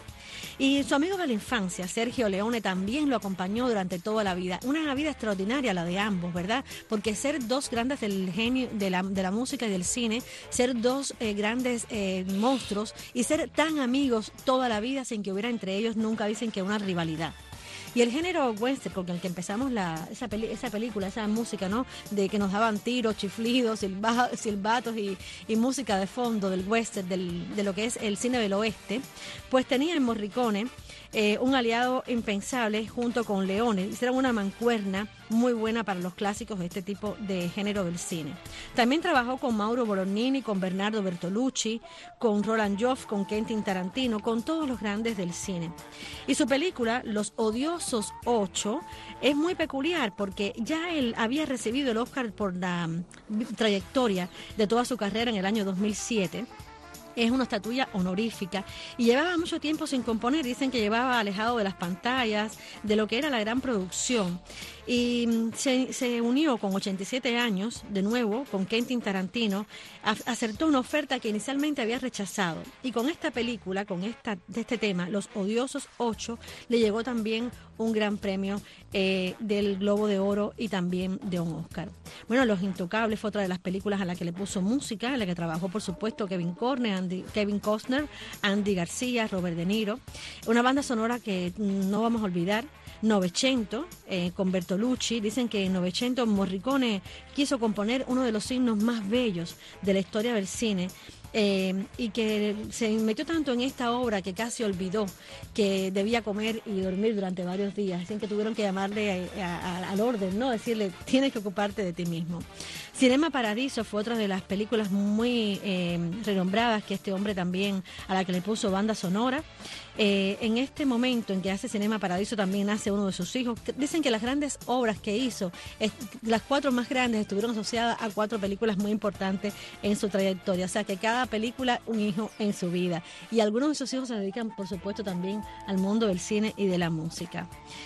Y su amigo de la infancia, Sergio Leone, también lo acompañó durante toda la vida. Una vida extraordinaria la de ambos, ¿verdad? Porque ser dos grandes del genio, de la, de la música y del cine, ser dos eh, grandes eh, monstruos y ser tan amigos toda la vida sin que hubiera entre ellos nunca dicen que una rivalidad. Y el género western con el que empezamos la, esa, peli, esa película, esa música, ¿no? De que nos daban tiros, chiflidos, silba, silbatos y, y música de fondo del western, del, de lo que es el cine del oeste, pues tenía en Morricone eh, un aliado impensable junto con Leone. Hicieron una mancuerna muy buena para los clásicos de este tipo de género del cine. También trabajó con Mauro Bolognini, con Bernardo Bertolucci, con Roland Joff, con Quentin Tarantino, con todos los grandes del cine. Y su película, Los Odiosos ocho, es muy peculiar porque ya él había recibido el Oscar por la trayectoria de toda su carrera en el año dos mil siete. Es una estatuilla honorífica y llevaba mucho tiempo sin componer. Dicen que llevaba alejado de las pantallas, de lo que era la gran producción. Y se, se unió con ochenta y siete años, de nuevo, con Quentin Tarantino, a, acertó una oferta que inicialmente había rechazado. Y con esta película, con esta, de este tema, Los Odiosos ocho, le llegó también un gran premio eh, del Globo de Oro y también de un Oscar. Bueno, Los Intocables fue otra de las películas a la que le puso música, en la que trabajó, por supuesto, Kevin Costner, Andy, Kevin Costner, Andy García, Robert De Niro. Una banda sonora que no vamos a olvidar. Novecento, eh, con Bertolucci. Dicen que en Novecento Morricone quiso componer uno de los himnos más bellos de la historia del cine. Eh, y que se metió tanto en esta obra que casi olvidó que debía comer y dormir durante varios días. Dicen que tuvieron que llamarle a, a, al orden, ¿no? Decirle, tienes que ocuparte de ti mismo. Cinema Paradiso fue otra de las películas muy eh, renombradas que este hombre también, a la que le puso banda sonora. Eh, en este momento en que hace Cinema Paradiso también nace uno de sus hijos. Dicen que las grandes obras que hizo, es, las cuatro más grandes, estuvieron asociadas a cuatro películas muy importantes en su trayectoria. O sea que cada película, un hijo en su vida. Y algunos de sus hijos se dedican, por supuesto, también al mundo del cine y de la música.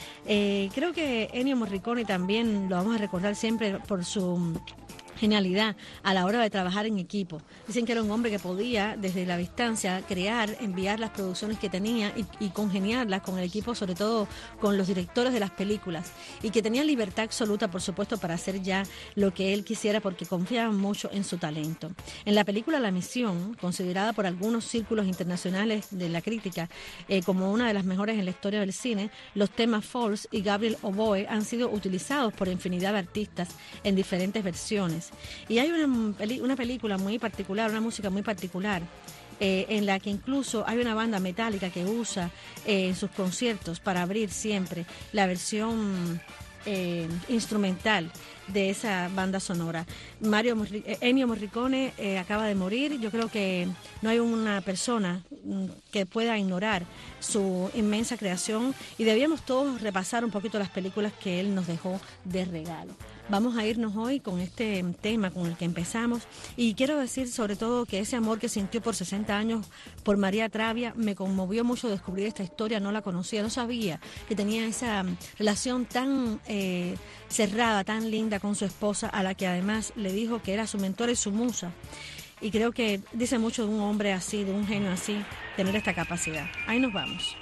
Eh, creo que Ennio Morricone también lo vamos a recordar siempre por su genialidad a la hora de trabajar en equipo. Dicen que era un hombre que podía desde la distancia crear, enviar las producciones que tenía y, y congeniarlas con el equipo, sobre todo con los directores de las películas, y que tenía libertad absoluta, por supuesto, para hacer ya lo que él quisiera porque confiaba mucho en su talento. En la película La Misión, considerada por algunos círculos internacionales de la crítica eh, como una de las mejores en la historia del cine, los temas Falls y Gabriel Oboe han sido utilizados por infinidad de artistas en diferentes versiones. Y hay una, una película muy particular, una música muy particular, eh, en la que incluso hay una banda metálica que usa eh, en sus conciertos para abrir siempre la versión eh, instrumental de esa banda sonora. Mario Morri- Ennio Morricone eh, acaba de morir. Yo creo que no hay una persona mm, que pueda ignorar su inmensa creación y debíamos todos repasar un poquito las películas que él nos dejó de regalo. Vamos a irnos hoy con este tema con el que empezamos y quiero decir sobre todo que ese amor que sintió por sesenta años por María Travia me conmovió mucho descubrir esta historia, no la conocía, no sabía que tenía esa relación tan eh, cerrada, tan linda con su esposa, a la que además le dijo que era su mentora y su musa. Y creo que dice mucho de un hombre así, de un genio así, tener esta capacidad. Ahí nos vamos.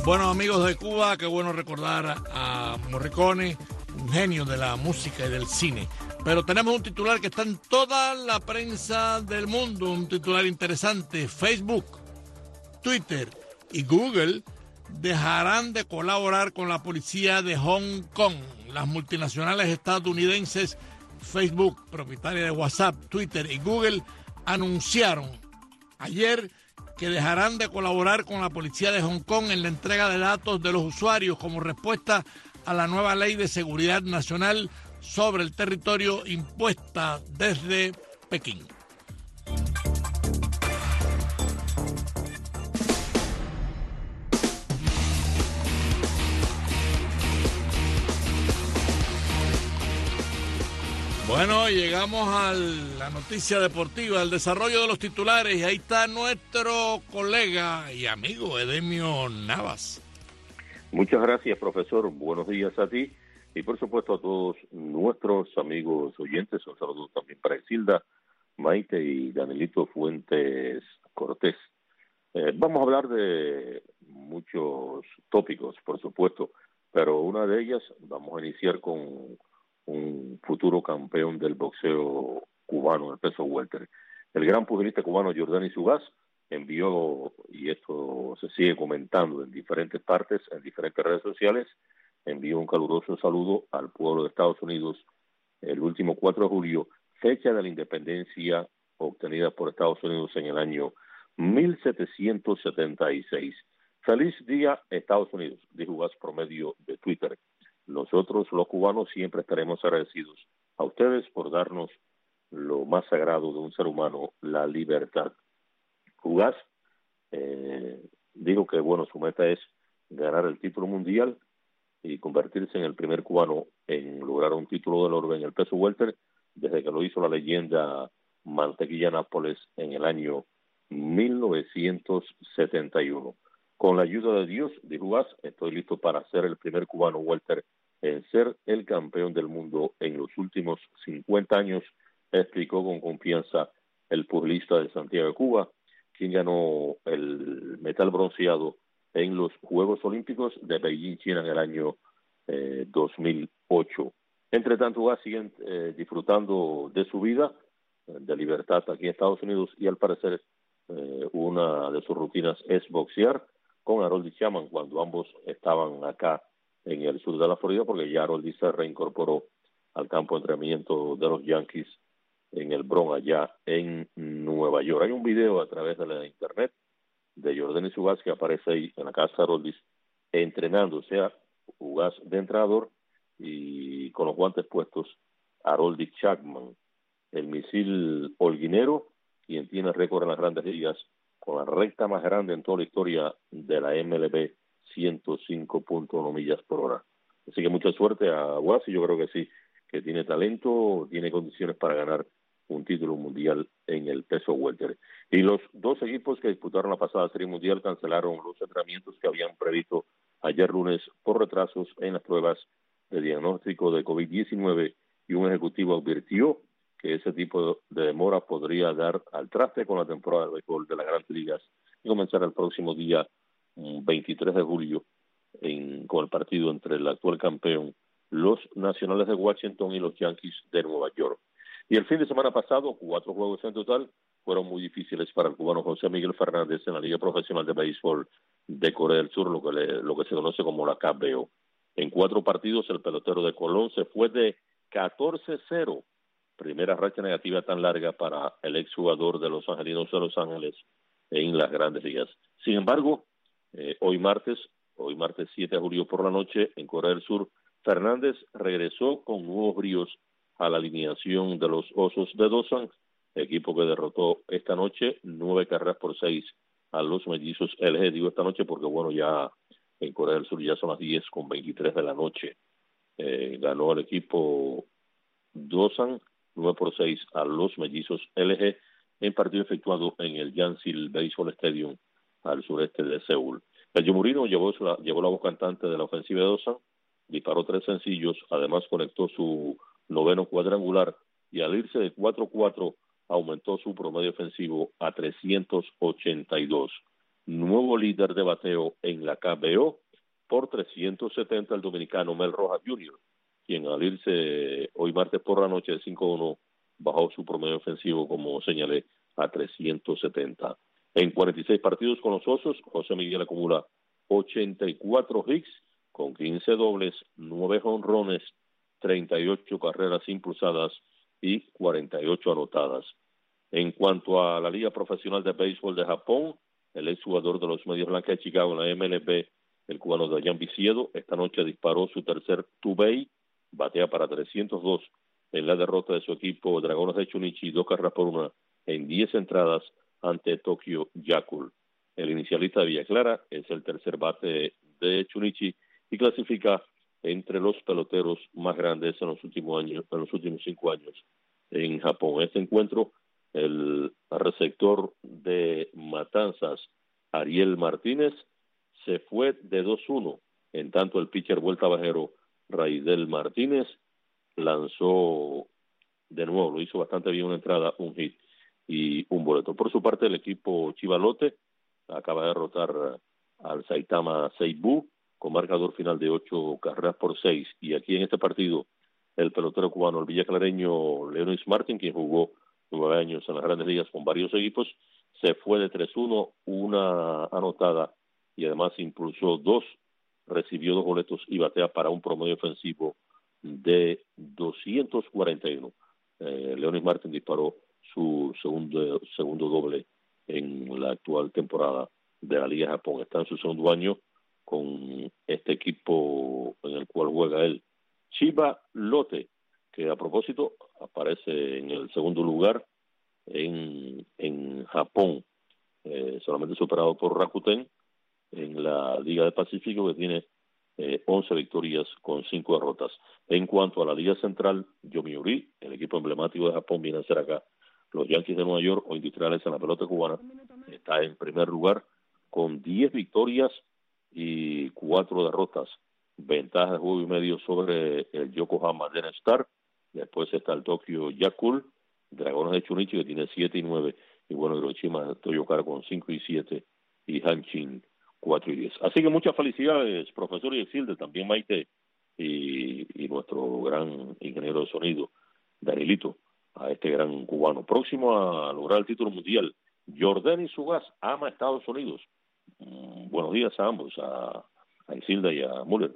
Bueno, amigos de Cuba, qué bueno recordar a Morricone, un genio de la música y del cine. Pero tenemos un titular que está en toda la prensa del mundo, un titular interesante. Facebook, Twitter y Google dejarán de colaborar con la policía de Hong Kong. Las multinacionales estadounidenses Facebook, propietaria de WhatsApp, Twitter y Google, anunciaron ayer que dejarán de colaborar con la policía de Hong Kong en la entrega de datos de los usuarios como respuesta a la nueva ley de seguridad nacional sobre el territorio impuesta desde Pekín. Bueno, llegamos a la noticia deportiva, el desarrollo de los titulares, y ahí está nuestro colega y amigo Edemio Navas. Muchas gracias, profesor. Buenos días a ti y, por supuesto, a todos nuestros amigos oyentes. Un saludo también para Exilda, Maite y Danielito Fuentes Cortés. Eh, vamos a hablar de muchos tópicos, por supuesto, pero una de ellas vamos a iniciar con un futuro campeón del boxeo cubano, el peso welter. El gran pugilista cubano Jordani Zugás envió, y esto se sigue comentando en diferentes partes, en diferentes redes sociales, envió un caluroso saludo al pueblo de Estados Unidos el último cuatro de julio, fecha de la independencia obtenida por Estados Unidos en el año mil setecientos setenta y seis. Feliz día, Estados Unidos, dijo Zugás por medio de Twitter. Nosotros, los cubanos, siempre estaremos agradecidos a ustedes por darnos lo más sagrado de un ser humano, la libertad. Zugás eh, dijo que, bueno, su meta es ganar el título mundial y convertirse en el primer cubano en lograr un título del oro en el peso welter desde que lo hizo la leyenda Mantequilla Nápoles en el año mil novecientos setenta y uno. Con la ayuda de Dios, dijo Zugás, estoy listo para ser el primer cubano welter en ser el campeón del mundo en los últimos cincuenta años, explicó con confianza el pugilista de Santiago de Cuba, quien ganó el metal bronceado en los Juegos Olímpicos de Beijing, China, en el año eh, dos mil ocho. Entre tanto, Zugás sigue eh, disfrutando de su vida, de libertad aquí en Estados Unidos, y al parecer eh, una de sus rutinas es boxear con Harold Chapman cuando ambos estaban acá en el sur de la Florida, porque ya Harold se reincorporó al campo de entrenamiento de los Yankees en el Bronx, allá en Nueva York. Hay un video a través de la internet de Jordani Zugás que aparece ahí en la casa de Harold entrenando, o sea, Zugás de entrenador y con los guantes puestos Harold Chapman, el misil holguinero, quien tiene récord en las grandes ligas con la recta más grande en toda la historia de la M L B, ciento cinco punto uno millas por hora. Así que mucha suerte a Zugás, y yo creo que sí, que tiene talento, tiene condiciones para ganar un título mundial en el peso welter. Y los dos equipos que disputaron la pasada serie mundial cancelaron los entrenamientos que habían previsto ayer lunes por retrasos en las pruebas de diagnóstico de COVID diecinueve, y un ejecutivo advirtió que ese tipo de demora podría dar al traste con la temporada de béisbol de las Grandes Ligas y comenzar el próximo día veintitrés de julio en, con el partido entre el actual campeón, los Nacionales de Washington, y los Yankees de Nueva York. Y el fin de semana pasado, cuatro juegos en total, fueron muy difíciles para el cubano José Miguel Fernández en la Liga Profesional de Béisbol de Corea del Sur, lo que, le, lo que se conoce como la K B O. En cuatro partidos, el pelotero de Colón se fue de catorce cero, primera racha negativa tan larga para el exjugador de los Angelinos de Los Ángeles en las Grandes Ligas. Sin embargo, eh, hoy martes, hoy martes siete de julio por la noche, en Corea del Sur, Fernández regresó con nuevos bríos a la alineación de los Osos de Doosan, equipo que derrotó esta noche nueve carreras por seis a los Mellizos L G. Digo esta noche porque, bueno, ya en Corea del Sur ya son las diez con veintitrés de la noche. Eh, ganó el equipo Doosan nueve por seis a los Mellizos L G en partido efectuado en el Yansil Baseball Stadium al sureste de Seúl. El Yomurino llevó, la, llevó la voz cantante de la ofensiva de Doosan, disparó tres sencillos, además conectó su noveno cuadrangular, y al irse de cuatro cuatro aumentó su promedio ofensivo a trescientos ochenta y dos. nuevo líder de bateo en la K B O, por trescientos setenta el dominicano Mel Rojas junior, quien al irse hoy martes por la noche de cinco uno bajó su promedio ofensivo, como señalé, a trescientos setenta. En cuarenta y seis partidos con los Osos, José Miguel acumula ochenta y cuatro hits con quince dobles, nueve jonrones, treinta y ocho carreras impulsadas y cuarenta y ocho anotadas. En cuanto a la Liga Profesional de Béisbol de Japón, el exjugador de los Medias Blancas de Chicago en la M L B, el cubano Dayan Viciedo, esta noche disparó su tercer two-bay, batea para trescientos dos en la derrota de su equipo Dragones de Chunichi, dos carreras por una en diez entradas ante Tokyo Yakult. El inicialista de Villa Clara es el tercer bate de Chunichi y clasifica entre los peloteros más grandes en los últimos años, en los últimos cinco años en Japón. Este encuentro, el receptor de Matanzas, Ariel Martínez, se fue de dos uno, en tanto el pitcher vuelta bajero Raidel Martínez lanzó de nuevo, lo hizo bastante bien, una entrada, un hit y un boleto. Por su parte, el equipo Chivalote acaba de derrotar al Saitama Seibu con marcador final de ocho carreras por seis, y aquí en este partido el pelotero cubano, el villaclareño Leonis Martin, quien jugó nueve años en las Grandes Ligas con varios equipos, se fue de tres uno, una anotada y además impulsó dos, recibió dos boletos y batea para un promedio ofensivo de doscientos cuarenta y uno. Eh, Leonis Martin disparó su segundo, segundo doble en la actual temporada de la Liga de Japón. Está en su segundo año con este equipo en el cual juega él. Chiba Lotte, que a propósito aparece en el segundo lugar en, en Japón, eh, solamente superado por Rakuten en la Liga del Pacífico, que tiene eh, once victorias con cinco derrotas. En cuanto a la Liga Central, Yomiuri, el equipo emblemático de Japón, viene a ser acá los Yankees de Nueva York o Industriales en la pelota cubana, está en primer lugar con diez victorias y cuatro derrotas, ventaja de juego y medio sobre el Yokohama Den Star. Después está el Tokyo Yakult, Dragones de Chunichi, que tiene siete y nueve, y bueno, Hiroshima Toyokara con cinco y siete, y Hanshin cuatro y diez. Así que muchas felicidades, profesor y Exilde, también Maite y, y nuestro gran ingeniero de sonido, Danilito, a este gran cubano próximo a lograr el título mundial. Jordani Sugas ama a Estados Unidos. Mm, buenos días a ambos, a, a Isilda y a Müller.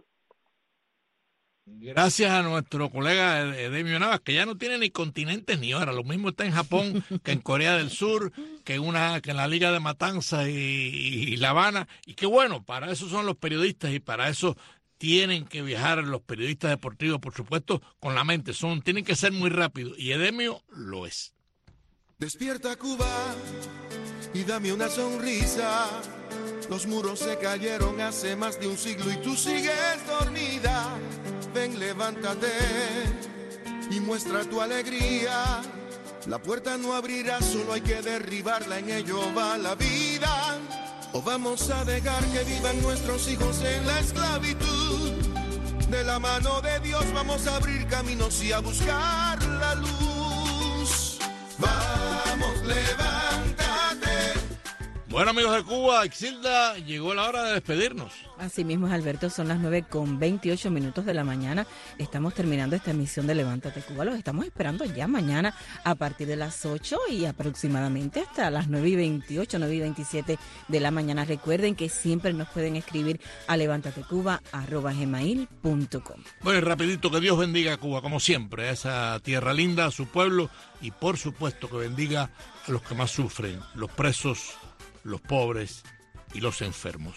Gracias a nuestro colega Edemio Navas, que ya no tiene ni continentes ni hora. Lo mismo está en Japón que en Corea del Sur, que en, una, que en la Liga de Matanzas y, y La Habana. Y qué bueno, para eso son los periodistas y para eso tienen que viajar los periodistas deportivos, por supuesto, con la mente. Son, tienen que ser muy rápidos y Edemio lo es. Despierta, Cuba, y dame una sonrisa. Los muros se cayeron hace más de un siglo y tú sigues dormida. Ven, levántate y muestra tu alegría. La puerta no abrirá, solo hay que derribarla, en ello va la vida. O vamos a dejar que vivan nuestros hijos en la esclavitud. De la mano de Dios vamos a abrir caminos y a buscar la luz. Vamos, levántate. Bueno, amigos de Cuba, Exilda, llegó la hora de despedirnos. Así mismo es, Alberto, son las nueve con veintiocho minutos de la mañana. Estamos terminando esta emisión de Levántate Cuba. Los estamos esperando ya mañana a partir de las ocho y aproximadamente hasta las nueve y veintiocho, nueve y veintisiete de la mañana. Recuerden que siempre nos pueden escribir a levantatecuba arroba gmail punto com. Bueno, y rapidito, que Dios bendiga a Cuba, como siempre, a esa tierra linda, a su pueblo, y por supuesto que bendiga a los que más sufren, los presos, los pobres y los enfermos.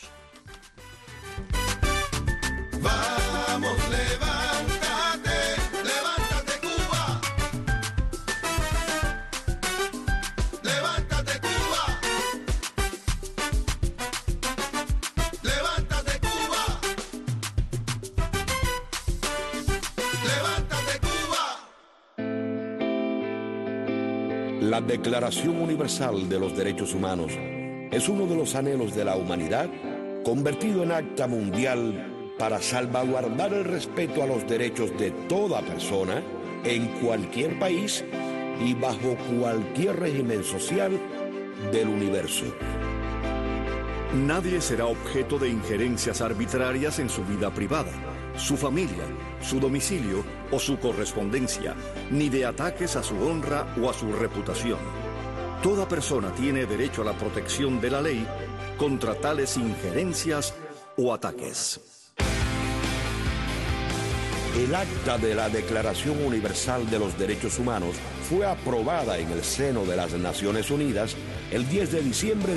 Vamos, levántate, levántate, Cuba. Levántate, Cuba. Levántate, Cuba. Levántate, Cuba. La Declaración Universal de los Derechos Humanos es uno de los anhelos de la humanidad convertido en acta mundial para salvaguardar el respeto a los derechos de toda persona en cualquier país y bajo cualquier régimen social del universo. Nadie será objeto de injerencias arbitrarias en su vida privada, su familia, su domicilio o su correspondencia, ni de ataques a su honra o a su reputación. Toda persona tiene derecho a la protección de la ley contra tales injerencias o ataques. El acta de la Declaración Universal de los Derechos Humanos fue aprobada en el seno de las Naciones Unidas el diez de diciembre